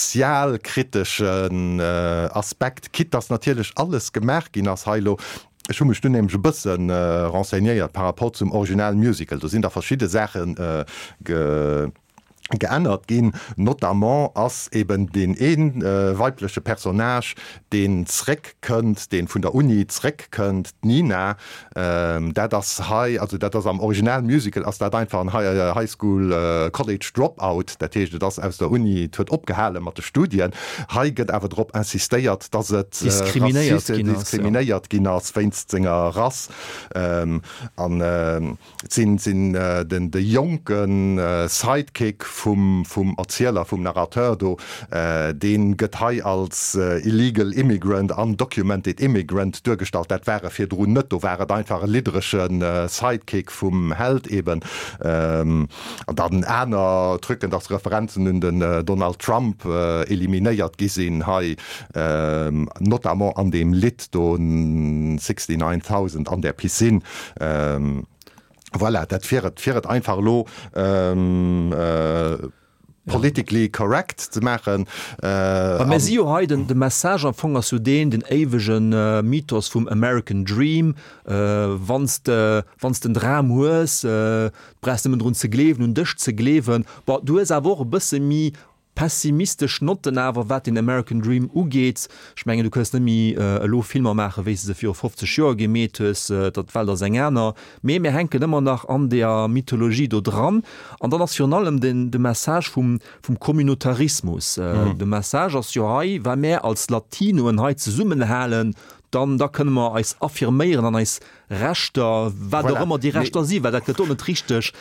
[SPEAKER 3] sozialkritischen äh, Aspekt kit das natürlich alles gemerkt Ginas Heilo Schummestunde bëssen äh, renseignéiert par rapport zum originalen Musical. Da sind da verschiedene Sachen äh, ge geändert gehen notamment als eben den een äh, weibliche Personage den Zreck könnt den von der Uni Zreck könnt Nina ähm, der das High also der das am originalen Musical als der einfach ein High, High School äh, College Dropout der Tisch das aus der Uni wird abgehalten mit den Studien geht aber darauf insistiert dass es
[SPEAKER 2] diskriminiert
[SPEAKER 3] äh, diskriminiert ja. als Feinstinger Rass ähm, an äh, sind sind äh, den der jungen äh, Sidekick vom vom Erzähler vom Narrateur do äh, den Getei als äh, illegal immigrant undocumented immigrant durchgestaltet wäre für Dr net wäre einfach literischen äh, Sidekick vom Held eben ähm, dann einer drücken das Referenzen in den äh, Donald Trump äh, eliminiert gesehen hey, äh, notamment an dem Lit neunundneunzigtausend an der Piscine ähm, voilà, dat fährt, fährt einfach lo ähm, äh, politically correct zu machen
[SPEAKER 2] äh, den de Message am Fonger zu den den ewegen äh, Mythos vom American Dream äh, wanns de, wanns den Dra hues äh, bre run ze glewen und dich ze glewen du es a wo bisse mi pessimistisch noten awer wat den American Dream ugeht schmengen du kannst mi äh, lo Filmer mache we se fir fünfzig Jahre gemetes äh, dat fall der Sängerner me mir henken immer nach an der Mythologie do dran an der nationalem den de Message vum vum Kommunitarismus äh, mhm. de Message as Jo war mehr als Latino en he ze summen halen dann da können wir als affirmieren an als Rechter war voilà. immer die Rechter sie weil der richtig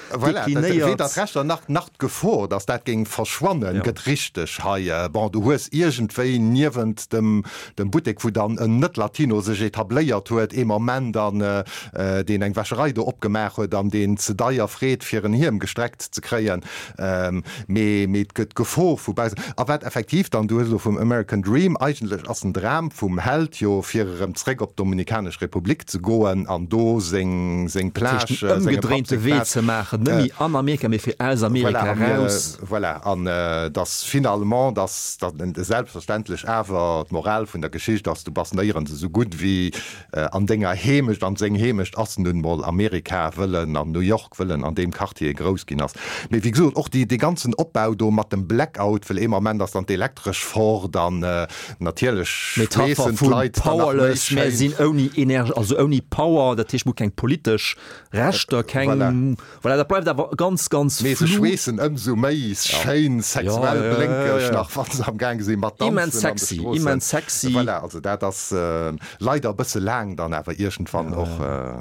[SPEAKER 3] voilà, Nacht Nacht gevor dass dat ging verschwonnen ja. getrichtig hey, bon, du hast irgendwie niewend dem dem Boutique wo dann ein net Latino sich etabliert huet immer man dann äh, den eng Wäscherei do opgemerk huet an den ze daier Fred fir een Hirn gestreckt zu kreen ähm, mit gött gevor vorbei aber effektiv dann du so vom American Dream eigentlich als ein Dram vom Held jo fir Zreck op Dominikanische Republik zu goen an do seng seng
[SPEAKER 2] gedrehte we ze machen äh, an Amerika fir als Amerika
[SPEAKER 3] voilà, voilà, an äh, das finalement das dat selbstverständlich awer Moral vun der Geschichte dass du basieren so gut wie äh, an Dinger hemischt an seng hemischt assen nun mal Amerika willen an New York willen an dem Quartier großgin hast wie gesagt, auch die die ganzen Opbau do mat dem Blackout will immer man das dann elektrisch vor dann äh, natürlich
[SPEAKER 2] powerless sinn oni Energie also oni Power dat Tisch kein politisch rechter kein voilà. Voilà, da bleibt aber ganz ganz
[SPEAKER 3] schwessen ëm so méis schein sexuell blinkech nach wat am gang gesinn mat
[SPEAKER 2] sexy immer sexy
[SPEAKER 3] voilà, also dat das äh, leider bësse lang dann awer irgent van och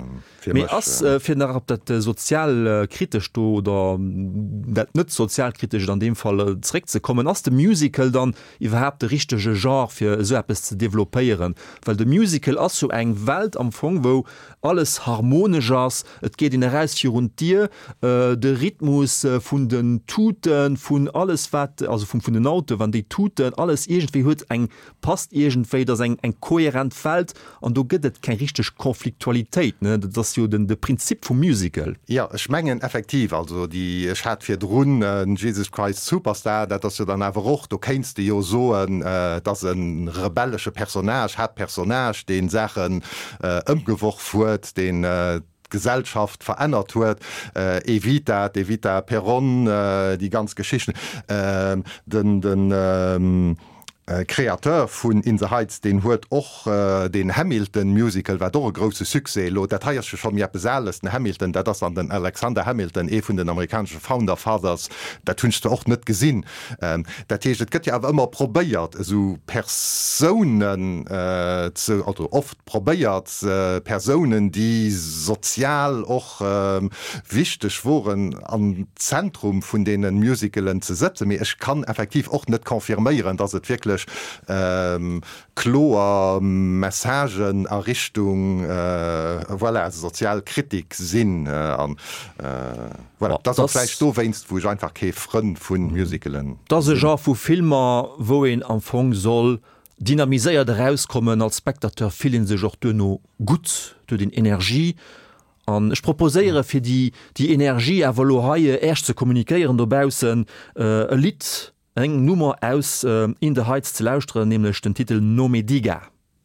[SPEAKER 2] fir op dat sozialkritisch do oder dat net sozialkritisch an dem Fall zre ze kommen ass de Musical dann iwwerhap de richtige genre fir so es ze developéieren weil de Musical as so eng Welt am Fong, wo alles harmonisch ist. Es geht in der Reis hier und dir, äh, der Rhythmus äh, von den Tuten, von alles, was, also von, von den Autos, wenn die Tuten, alles irgendwie hat, ein, passt irgendwie, das ein, ein kohärent Feld und da gibt es keine richtige Konfliktualität. Ne? Das ist ja das Prinzip vom Musical.
[SPEAKER 3] Ja, ich meine effektiv, also die ich hatte für drun äh, Jesus Christ Superstar, das du dann einfach auch, du kennst ja so, äh, dass ein rebellischer Personage hat, Personage, den Sachen äh, umgeworfen wird, den äh, Gesellschaft verändert huet, äh, Evita, Evita Perron, äh, die ganz Geschichten, äh, den, den ähm, äh, Kreateur vun In the Heights, den huet och äh, den Hamilton Musical war do grosse Suse lo dat heierche schon mir besales den Hamilton, dat das an den Alexander Hamilton e vun den amerikanischen Founder Fathers, dat tunst du auch net gesinn. Ähm, dat gëtt ja awer immer probéiert so Personen äh, zu, oder oft probéiert äh, Personen, die sozial och äh, wichtig waren am Zentrum vun denen Musicalen ze setzen. Ich kann effektiv auch net konfirmieren, dass het wirklich Ähm, Chlor, Messagen, Errichtung, äh, voilà, Sozialkritik sinn äh, an. Äh, voilà. Das, das ist so wennst, wo ich einfach kein Freund von Musicalen.
[SPEAKER 2] Das ist ja von Filmen, wo ein Anfang soll dynamisiert rauskommen als Spektateur, fühlen sich auch noch gut durch die Energie. Und ich proposiere für die, die Energie, Evaluaie erst zu kommunizieren, dabausen äh, ein Lied, eng Nummer aus äh, In the Heights zu lauschteren, nämlich den Titel No Me Diga.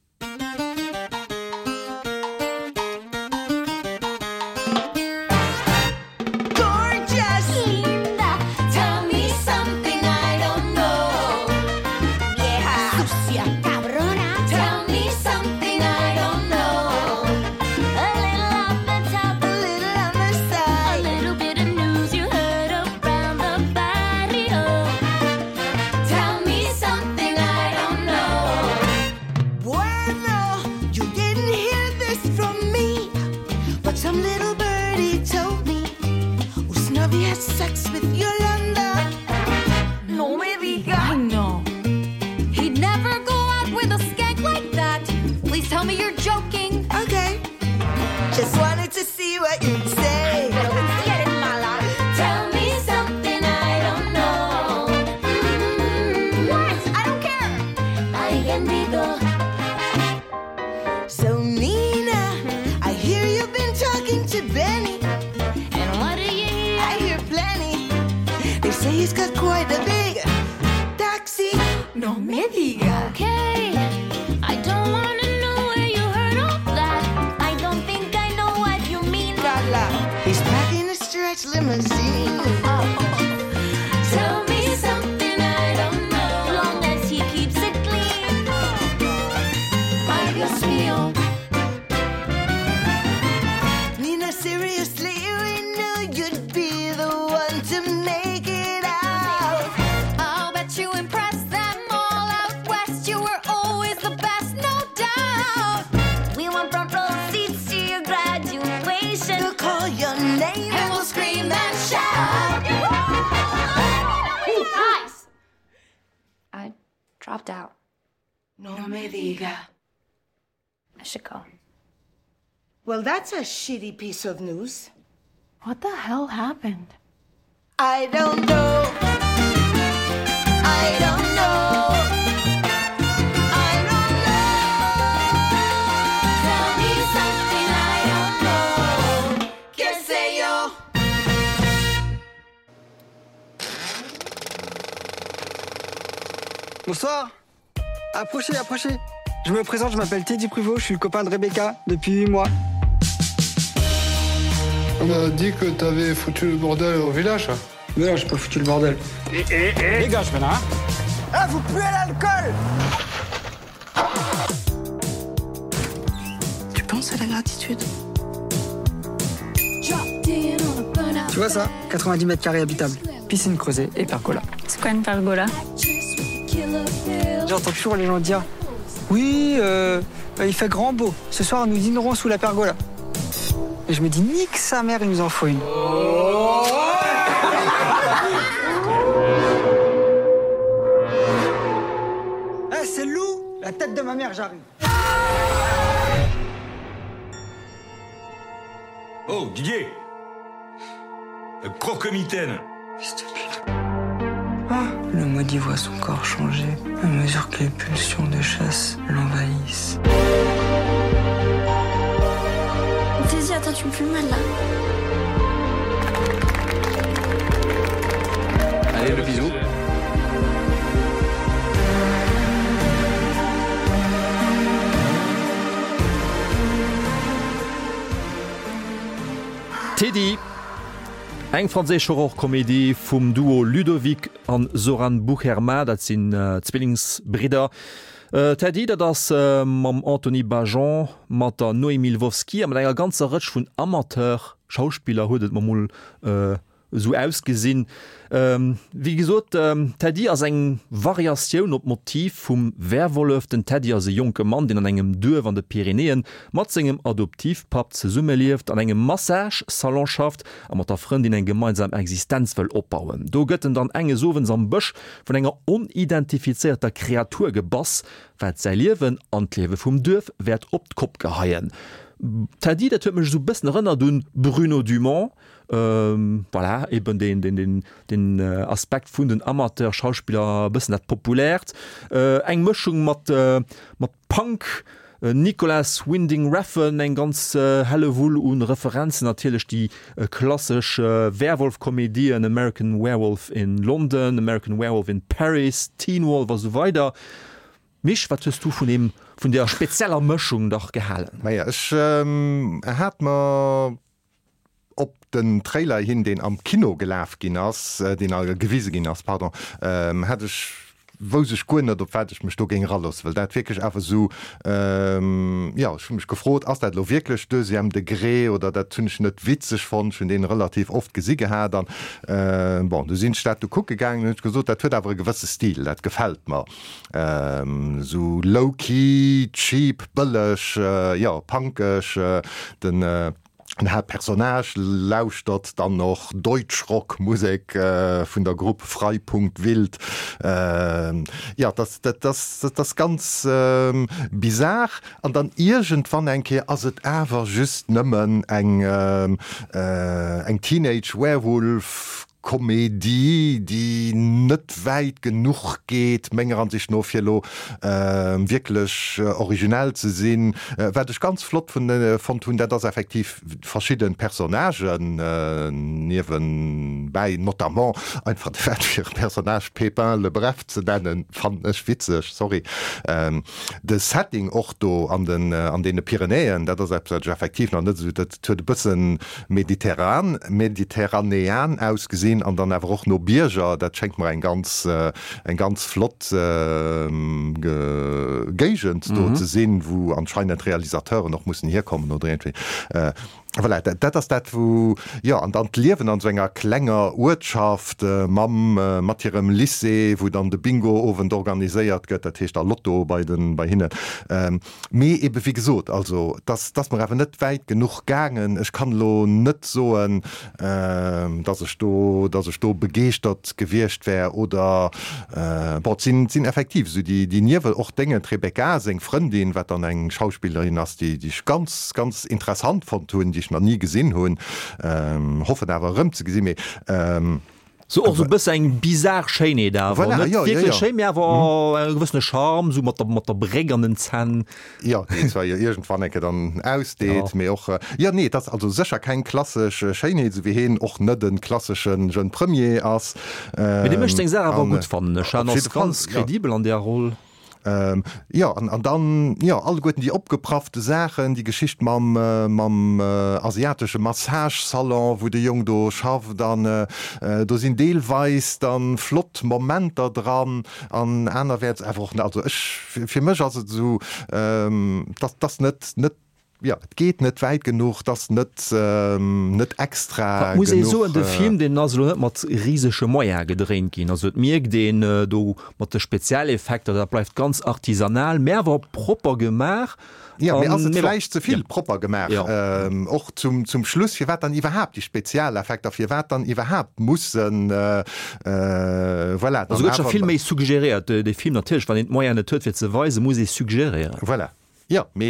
[SPEAKER 9] Dropped out. No me diga. I should go.
[SPEAKER 10] Well, that's a shitty piece of news.
[SPEAKER 9] What the hell happened?
[SPEAKER 10] I don't know. I don't know. I don't know. Tell me something I don't know. ¿Qué sé yo?
[SPEAKER 11] Bonsoir. Approchez, approchez. Je me présente, je m'appelle Teddy Pruvot, je suis le copain de Rebecca depuis huit mois.
[SPEAKER 12] On m'a dit que t'avais foutu le bordel au village.
[SPEAKER 11] Mais non, j'ai pas foutu le bordel.
[SPEAKER 12] Eh, eh, eh.
[SPEAKER 11] Dégage, maintenant. Ah, vous puez l'alcool.
[SPEAKER 10] Tu penses à la gratitude?
[SPEAKER 11] Tu vois ça, quatre-vingt-dix mètres carrés habitables, piscine creusée et pergola.
[SPEAKER 9] C'est quoi une pergola?
[SPEAKER 11] J'entends toujours les gens dire oui, euh, il fait grand beau. Ce soir, nous dînerons sous la pergola. Et je me dis nique sa mère, il nous en faut une. Oh hey, c'est Lou, la tête de ma mère, j'arrive.
[SPEAKER 13] Oh, Didier. Croque-mitaine.
[SPEAKER 11] Fils de pute. Ah, le maudit voit son corps changer à mesure que les pulsions de chasse l'envahissent.
[SPEAKER 6] Daisy, attends, tu me fais mal là.
[SPEAKER 8] Allez, le bisou.
[SPEAKER 2] Teddy eng franzéscher Rochkomédie vum Duo Ludovic an Soran Bucherma, dat sinn äh, Zwillingsbrider. Äh, Teddy, dat ass äh, mam Anthony Bajon, mat der Noemi Lwowski, mat enger ganzer Rëtsch vun Amateur Schauspieler huet man moll äh, so ausgesinn. Ähm, wie gesot ähm, Teddy as eng Variatioun op Motiv vum Werwolf den Teddy as se junkke Mann, den an engem Duer an de Pyrenäen mat engem Adoptivpap ze summe lieft, an engem Massagesalonschaft a mat der Freundin eng gemeinsam Existenz wëll opbauen. Do gëtten dann enge sowens am Bëch vun enger unidentifizierter Kreatur gebass, wär sei Liewen anlewe vum Duf werd op d' Kopf geheien. Teddy, dat huet mech so bëssen rënner dun Bruno Dumont, ähm, voilà, eben den, den, den, den äh, Aspekt vun den Amateur-Schauspieler bëssen net populärt. Äh, eng Mëchung mat äh, mat Punk, äh, Nicholas Winding Refn, eng ganz äh, helle Wuul un Referenzen natürlich die äh, klassisch äh, Werwolf-Komödien, American Werewolf in London, American Werewolf in Paris, Teen Wolf und so weiter. Mich, was hast du von dem von der spezieller Mischung doch gehalten?
[SPEAKER 3] Naja, ich ähm, hat mal op den Trailer hin, den am Kino gelaf ginnas, äh, den er gewiese ginnas, pardon, ähm, hatte ich wo sech gonnet op fertig mech do gin rallos, well dat wirklich awer so ähm, ja schon mich gefrot ass dat lo wirklich dose am de Gré oder dat tunnech net witzech von schon den relativ oft gesige ha dann äh, bon du sinn statt du guck gegangen gesot dat huet awer gewisse Stil dat gefällt mir ähm, so low-key cheap bëllech äh, ja punkech äh, den äh, ein Herr Personage lauscht dort dann noch Deutschrockmusik äh, von der Gruppe Freipunkt Wild. Äh, ja, das, das, das, das ganz äh, bizarr. Und dann irgendwann denke ich, also es einfach just nimmen ein, äh, äh, ein Teenage Werewolf Komödie, die net weit genug geht, Menge an sich nur für äh, wirklich äh, originell zu sehen, äh, werde ich ganz flott von äh, von tun, der das effektiv verschiedene Personagen äh, neben bei notamment einfach für Personage Pepin Le Bref zu nennen, fand ich witzig, sorry. Ähm, das Setting auch do an den äh, an den Pyrenäen, das ist effektiv noch nicht so, das tut ein bisschen mediterran, mediterranean ausgesehen. An dann awer och no Bierger, dat schenkt mir ein ganz äh, ein ganz flott äh, Gegent mhm. do ze sinn, wo anscheinend Realisateure noch mussssen herkommen oder irgendwie. Äh, Voilà, dat, dat dat wo ja an dann liewen an so enger klenger Urschaft äh, mam äh, Matthim Lycée, wo dann de Bingo ofwen organiséiert gëtt, dat hecht der Lotto bei den bei hinnen. Ähm, Me ebe wie gesot, also das das man awer net weit genug gangen. Ich kann lo net so en äh, dat ich do dat ich do begeert gewircht wär oder äh, sinn sinn effektiv so die die Niewel och dinge Rebecca seg Freundin, wat an eng Schauspielerin ass, die die ich ganz ganz interessant von tun, die ich noch nie gesinn hunn ähm, hoffe dawer rëm ze gesinn ähm,
[SPEAKER 2] so auch so bis eng bizarre Scheine da war
[SPEAKER 3] voilà, ja, ja, ja.
[SPEAKER 2] war mhm. gewisse Charme so mat der, mat der bregernden Zahn
[SPEAKER 3] ja war ja irgendwann enke dann ausdeet mir ja. auch äh, ja nee das also secher kein klassische Scheine so wie hin och net den klassischen jeune Premier ass
[SPEAKER 2] ähm, mit dem ich selber gut fand ganz kredibel ja. an der Rolle.
[SPEAKER 3] Ähm, ja an, an dann ja alle Guten die opgebrachte Sachen die Geschicht mam äh, mam äh, asiatische Massagesalon wo de Jung do schafft dann äh, do sind deelweis dann flott Momenter dran an einerwärts einfach also ich für mich also so ähm, das das net net ja, het geht net weit genug, das net ähm, net extra
[SPEAKER 2] muss genug, so in de Film den net mat riesesche Meier gedrehen gin also mir den äh, do mat de Spezialeffekte da bleibt ganz artisanal mehr war proper gemach.
[SPEAKER 3] Ja, um, vielleicht zu viel ja. proper gemacht ja. ähm, auch zum, zum Schluss wie dann überhaupt die Spezialeffekte auf dann überhaupt muss äh, äh, voilà,
[SPEAKER 2] also schon viel suggeriert der Film natürlich weil Weise muss ich suggerieren
[SPEAKER 3] voilà. Ja, me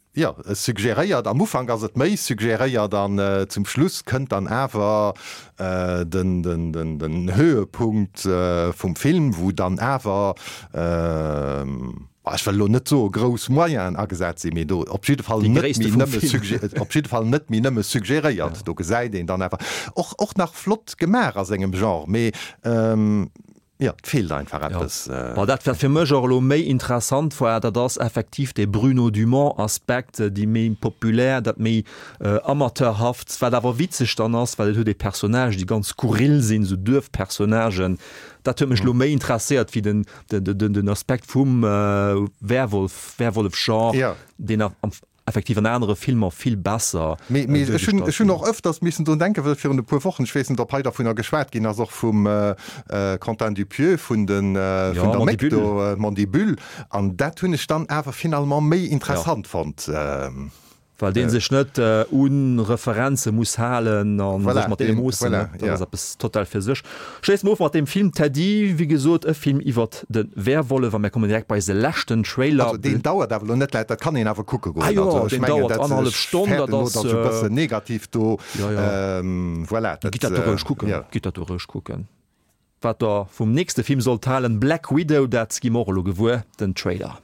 [SPEAKER 3] ja, suggeriert am Ufang as et méi suggeriert dann äh, zum Schluss könnt dann awer äh, den, den, den, den Höhepunkt äh, vom Film, wo dann awer äh, ich will net so groß Moyen agesetzt se do op Fall net mi nëmme suggeriert do ge se dann einfach och och nach Flott gemer as engem genre méi ähm, ja, fehlt einfach ja. Das, äh,
[SPEAKER 2] dat fir Mger lo méi interessant war dat das effektiv de Bruno Dumont Aspekt die méi populär dat méi äh, amateurhaft war dawer witzeg dann ass weil du de Personage die ganz skurril sinn so dürf Personagen dat mech lo méi interessiert wie den den, den, den Aspekt vum äh, Werwolf Werwolf Jean ja. den er am effektiv an andere Filmer viel besser
[SPEAKER 3] schon noch öfters müssen du denken will für paar Wochen schwessen der Peter von der geschwert gehen also vom äh, Quentin Dupieux von den äh, ja, von der Mandibule an der tun ich dann einfach final méi interessant ja. fand ähm,
[SPEAKER 2] weil den se net äh, unreferenze muss halen voilà, voilà, ja. total für sich mat dem Film Teddy wie gesot e Film iwwer den Werwolle war mir kommen direkt bei se lachten Trailer
[SPEAKER 3] also, den dauert net leider kann ihn aber gucken
[SPEAKER 2] ah, ja, also, den mein, dauert Stunde das, das, äh,
[SPEAKER 3] negativ do
[SPEAKER 2] ja, ja.
[SPEAKER 3] ähm, voilà,
[SPEAKER 2] gucken wat der vom nächste Film soll teilen Black Widow dat Skimorlo gewu den Trailer.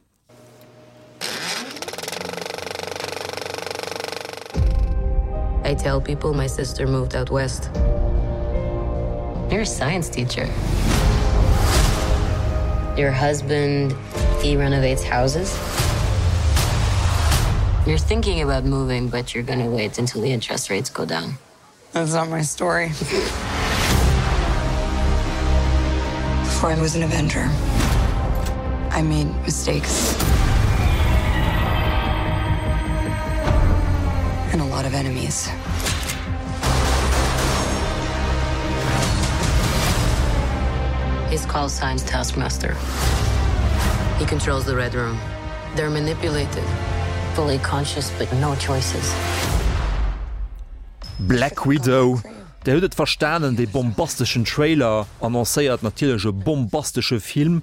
[SPEAKER 13] I tell people my sister moved out west. You're a science teacher. Your husband, he renovates houses. You're thinking about moving, but you're gonna wait until the interest rates go down.
[SPEAKER 14] That's not my story. Before I was an Avenger, I made mistakes. And a lot of enemies.
[SPEAKER 13] He's called Science Taskmaster. He controls the Red Room. They're manipulated, fully conscious, but no choices.
[SPEAKER 2] Black Widow. Der huet verstanen de bombastischen Trailer annoncéiert natürlichsche bombastische Film.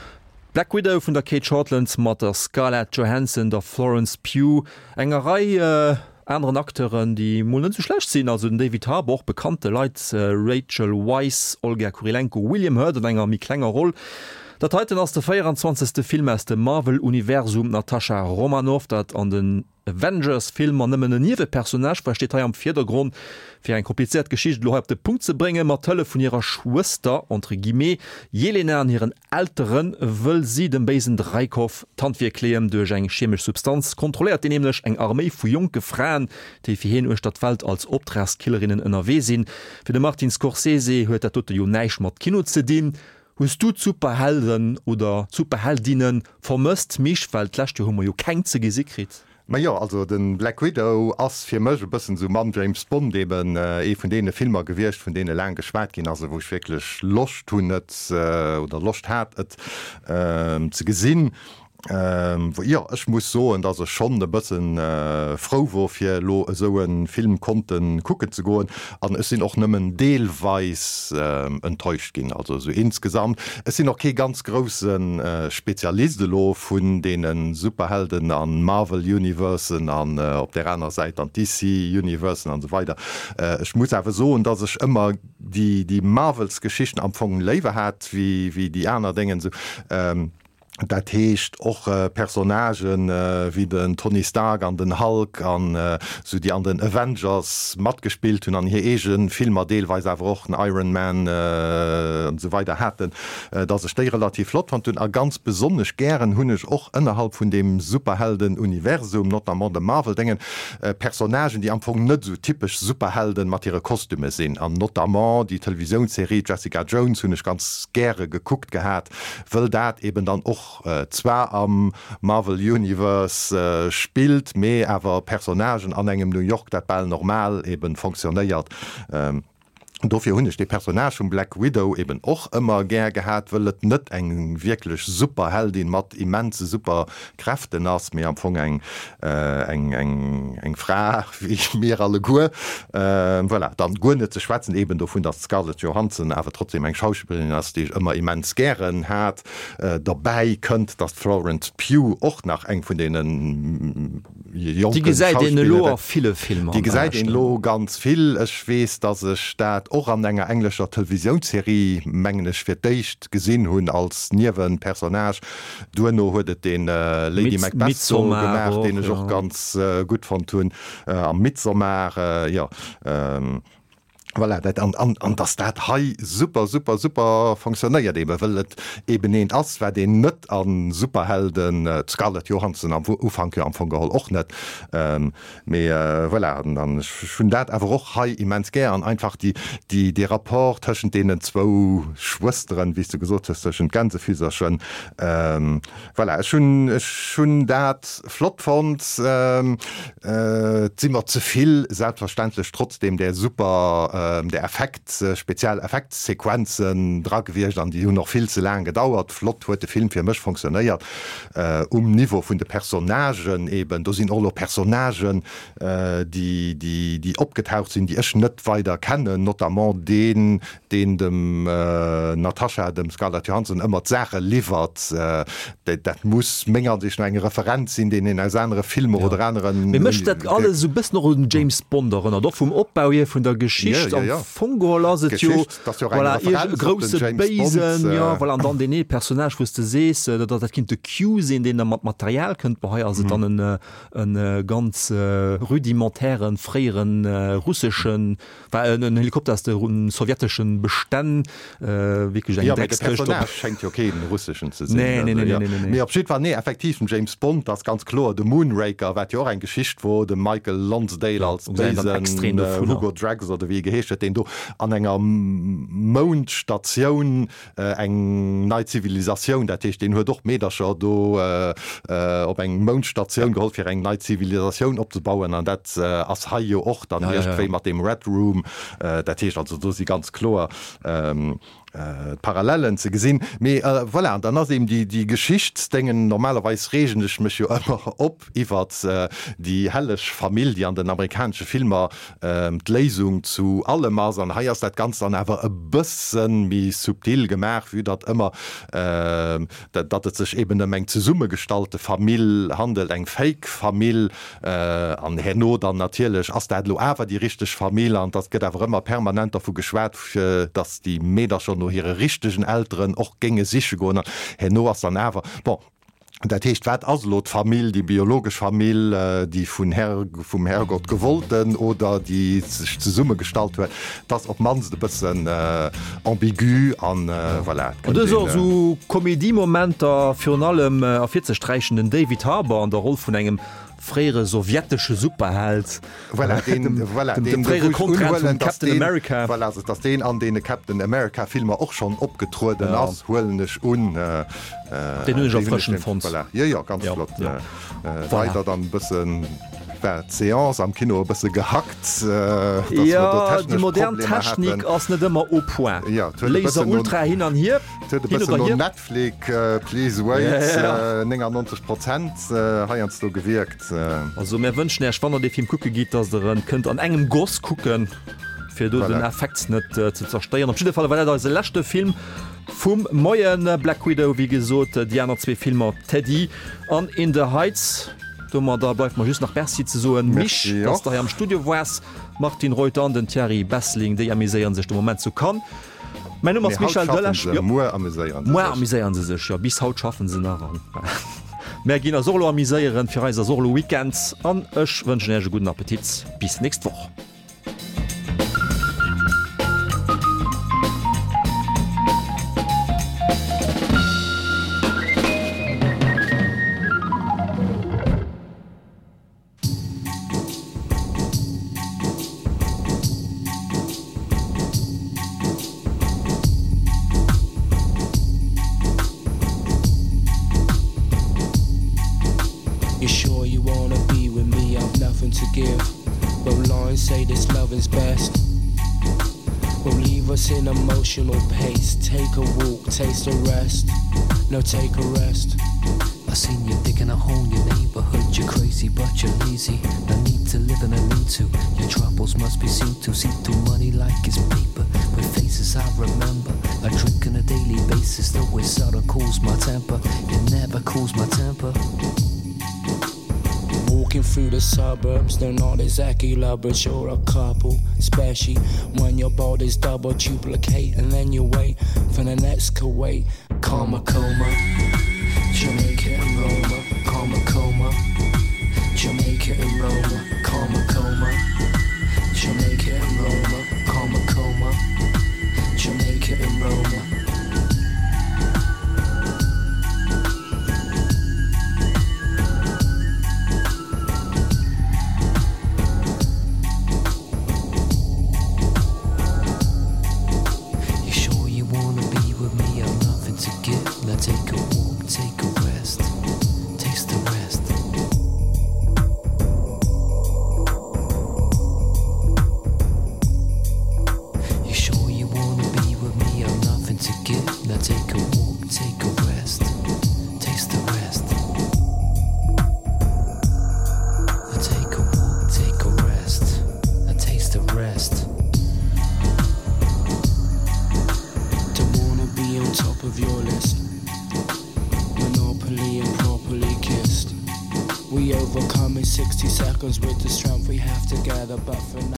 [SPEAKER 2] Black Widow vun der Kate Shortlands mat der Scarlett Johansson, der Florence Pugh, enger Reihe äh, anderen Akteuren, die mullen zu schlecht sinn, also den David Harbour, bekannte Leiit äh, Rachel Weisz, Olga Kurilenko, William Hurt en enger mi klenger Roll. Dat heiten ass der vierundzwanzigste Film aus dem Marvel-Universum Natascha Romanoff, dat an den Avengers-Film an nëmmen en niewe Personage versteht am Vierdergrund fir ein kompliziert Geschicht lo op de Punkt ze bringen, mat Tëlle vun ihrer Schwester entre Guillemets Jelena an ihren Älteren wëll sie dem Besen Dreikow Tantfir kleem duch eng chemisch Substanz kontrolliert den nämlichlech eng Armee vu Joke Fraen, déi fir hin Stadtwelt als Opdraskillerinnen ënner we sinn. Fi de Martin Scorsese huet der tote Jo neich mat Kino ze dien. Hust du Superhelden oder Superheldinnen vermëst misch, weil d'lächte hummer jo keng ze gesikrit.
[SPEAKER 3] Ma ja, also den Black Widow ass fir Mge bëssen so Mann James Bond eben äh, e vun dee Filmer gewircht, vun dee lang geschweit gin, also woch wirklich locht hun net äh, oder locht hat et äh, ze gesinn. Ähm, wo ja ich muss so und dass er schon de bëssen äh, Frau fir lo so en Film konnten gucken zu goen an es sind auch nëmmen deelweis äh, enttäuscht gin, also so insgesamt es sind noch ke ganz großen äh, Spezialiste lo vun denen Superhelden an Marvel Universen an äh, op der anderen Seite an D C Universen und so weiter. Äh, ich muss einfach so und dass ich immer die die Marvels Geschichten amfangen lewe hat wie wie die anderen Dinge so ähm, dat heescht och äh, Personagen äh, wie den Tony Stark an den Hulk an äh, so die an den Avengers mat gespielt hun an hier egen Filmer deelweis awer och den Iron Man äh, und so weiter hätten äh, dat se ste relativ flott van hun a ganz besonnech gern hunnech och innerhalb vun dem Superhelden Universum not am de Marvel dingen äh, Personagen die amfang net so typisch Superhelden mat ihre Kostüme sinn an notamment die Televisionsserie Jessica Jones hunnech ganz gre geguckt gehabt will dat eben dann och Äh, zwar am Marvel Universe äh, spielt mé awer Personagen an engem New York dat ball normal eben funktioniert. Ähm, dofir hunnech de Personage um Black Widow eben och immer ger gehabt, wëllet net eng wirklich super Heldin mat immense super Kräften ass mir am Fong eng äh, eng eng eng Fra wie ich mir alle Gu äh, voilà. Dann gonne ze schwatzen eben do vun der Scarlett Johansson awer trotzdem eng Schauspielerin ass Dich immer immens gieren hat äh, dabei könnt dat Florence Pugh och nach eng von denen
[SPEAKER 2] die gesagt in Lo viele Filme
[SPEAKER 3] die gesagt in Lo ganz viel es schwes dass es staat auch an enger englischer Televisionsserie mengenech fir deicht gesinn hunn als niewen Personage du no huet den äh, Lady
[SPEAKER 2] Mit,
[SPEAKER 3] Macbeth so gemacht
[SPEAKER 2] auch,
[SPEAKER 3] den ich
[SPEAKER 2] ja.
[SPEAKER 3] auch ganz äh, gut von tun äh, am Midsommar äh, ja ähm, Voilà, dat an, an, an das dat hai super super super funktioniert eben will het eben neent ass wer den net an Superhelden äh, Scarlett Johansson am Ufang am von Gehol och net ähm, äh, voilà, dann schon dat awer och hai immens ger an einfach die die die rapport tschen denen zwo Schwesteren wie du gesot hast ganze fiser schon ähm, voilà, schon schon dat flott fand ähm, äh, zimmer zuviel selbstverständlich trotzdem der super äh, der Effekt äh, Spezialeffektsequenzen dragewircht an die hun noch viel zu lang gedauert flott huet de Film fir mech funktioniert äh, um Niveau vun de Personagen eben da sind alle Personagen äh, die die die opgetaucht sind die ech net weiter kennen notamment den den dem äh, Natascha dem Scarlett Johansson immer Sache liefert äh, dat, dat muss ménger sich eng Referenz in den in als andere Filme ja. oder anderen
[SPEAKER 2] mcht dat alles so bis noch den James Bonder doch vom Opbau hier von der Geschichte
[SPEAKER 3] ja, ja.
[SPEAKER 2] Fungo große Basen ja weil an dann den Personage wusste sees dat dat kind de Q sinn den der mat Material könnt beheier also dann een een ganz äh, rudimentären freieren äh, russischen weil een Helikopter aus der run sowjetischen Bestand äh, wirklich
[SPEAKER 3] ja, schenkt okay den russischen zu sehen
[SPEAKER 2] nee, nee, nee,
[SPEAKER 3] ja.
[SPEAKER 2] nee, nee, nee.
[SPEAKER 3] nee, war nee effektiv James Bond das ganz klar de Moonraker wat ja auch ein Geschicht wo de Michael Lonsdale als
[SPEAKER 2] ja, extrem
[SPEAKER 3] äh, Hugo Drax oder wie gehecht den du an enger Mondstation äh, eng neue Zivilisation dat ich den hue doch Mescher do äh, äh, op eng Mondstation geholt fir eng neue Zivilisation opbauen an dat äh, as Haio och dann ja, ja. mat dem Red Room äh, dat also do sie ganz klar ähm, Äh, Parallelen ze gesinn äh, voilà, dann as die die Geschichtsdenken normalerweise regench mech immer op iwwer äh, die hellech Familie an den amerikanische Filmer äh, Lesung zu allem Mas an heiers dat ganz an ewer e bëssen wie subtil gemerk wie dat immer äh, dat, dat et sech eben eng ze Summe gestalte Familie handelt eng Fakefamilie äh, an Herno dann natierlech ass dat lo awer die richtig Familie an dat gët awer immer permanent vu geschwert äh, dats die Meder schon no ihre richtigen Älteren och ginge sich go no dann ever bon. Dat hecht wat aslot Familie, die biologisch Familie, die vun Herr vum Herrgott gewollten oder die sich zu Summe gestalt huet, das op mans de bisssen äh, ambigu an äh, voilà,
[SPEAKER 2] so, so Komediemomenter für allem äh, auf vierzig streichenden David Harbour an der Rolle von engem frére sowjetische Superheld
[SPEAKER 3] voilà, den, voilà, den, den, den
[SPEAKER 2] Captain den, America
[SPEAKER 3] voilà, das den an den Captain America Filme auch schon opgetruden
[SPEAKER 2] ja.
[SPEAKER 3] ass huelnech un äh,
[SPEAKER 2] den äh, frischen Fond
[SPEAKER 3] voilà. ja, ja, ganz ja. flott ja. Äh, voilà. Weiter dann bisssen Seance am Kino bisse gehackt äh,
[SPEAKER 2] ja, die moderne Technik ass net immer op point
[SPEAKER 3] ja,
[SPEAKER 2] Laser ultra hin an hier, hin
[SPEAKER 3] hier. Netflix uh, please wait ja, ja. Uh, neunzig Prozent ha uh, du gewirkt uh.
[SPEAKER 2] Also mir wünschen er spannender de Film gucke geht dass der könnt an engem Goss gucken fir du voilà. den Effekt net uh, zu zersteieren. Auf jeden Fall weil er der letzte Film vum Moien Black Widow wie gesot uh, die anderen zwei Filmer Teddy an In the Heights. Da bleibt man just nach Bercy zu so mich ja. dass da am Studio wars macht den Reuter an den Thierry Bessling der amüsieren sich im Moment zu kann mein Nummer ist Michael Döllach amüsieren sie sich ja bis haut schaffen sie nach mehr gehen solo amüsieren für Reise solo Weekends an ich wünsche euch guten Appetit bis nächste Woche.
[SPEAKER 7] will leave us in emotional pace. Take a walk, taste a rest. No, take a rest.
[SPEAKER 15] I seen you digging a hole in your neighborhood. You're crazy but you're lazy. No need to live in a lean to. Your troubles must be seen to. See through money like it's paper. With faces I remember. I drink on a daily basis. Though it seldom cools my temper. It never cools my temper.
[SPEAKER 7] Walking through the suburbs, they're not exactly lovers. You're a couple, especially when your body's double duplicate. And then you wait for the next Kuwait. Karma coma, Jamaica and Roma. Karma coma, Jamaica and Roma. Karma coma, Jamaica and Roma. Karma coma, Jamaica and Roma.
[SPEAKER 15] Take a walk, take a rest, taste the rest. You sure you wanna be with me? I'm nothing to give. Now take a walk, take a rest, taste the rest. Now take a walk, take a rest, now taste the rest.
[SPEAKER 7] Don't wanna be on top of your list. And properly kissed. We overcome in sixty seconds with the strength we have together, but for now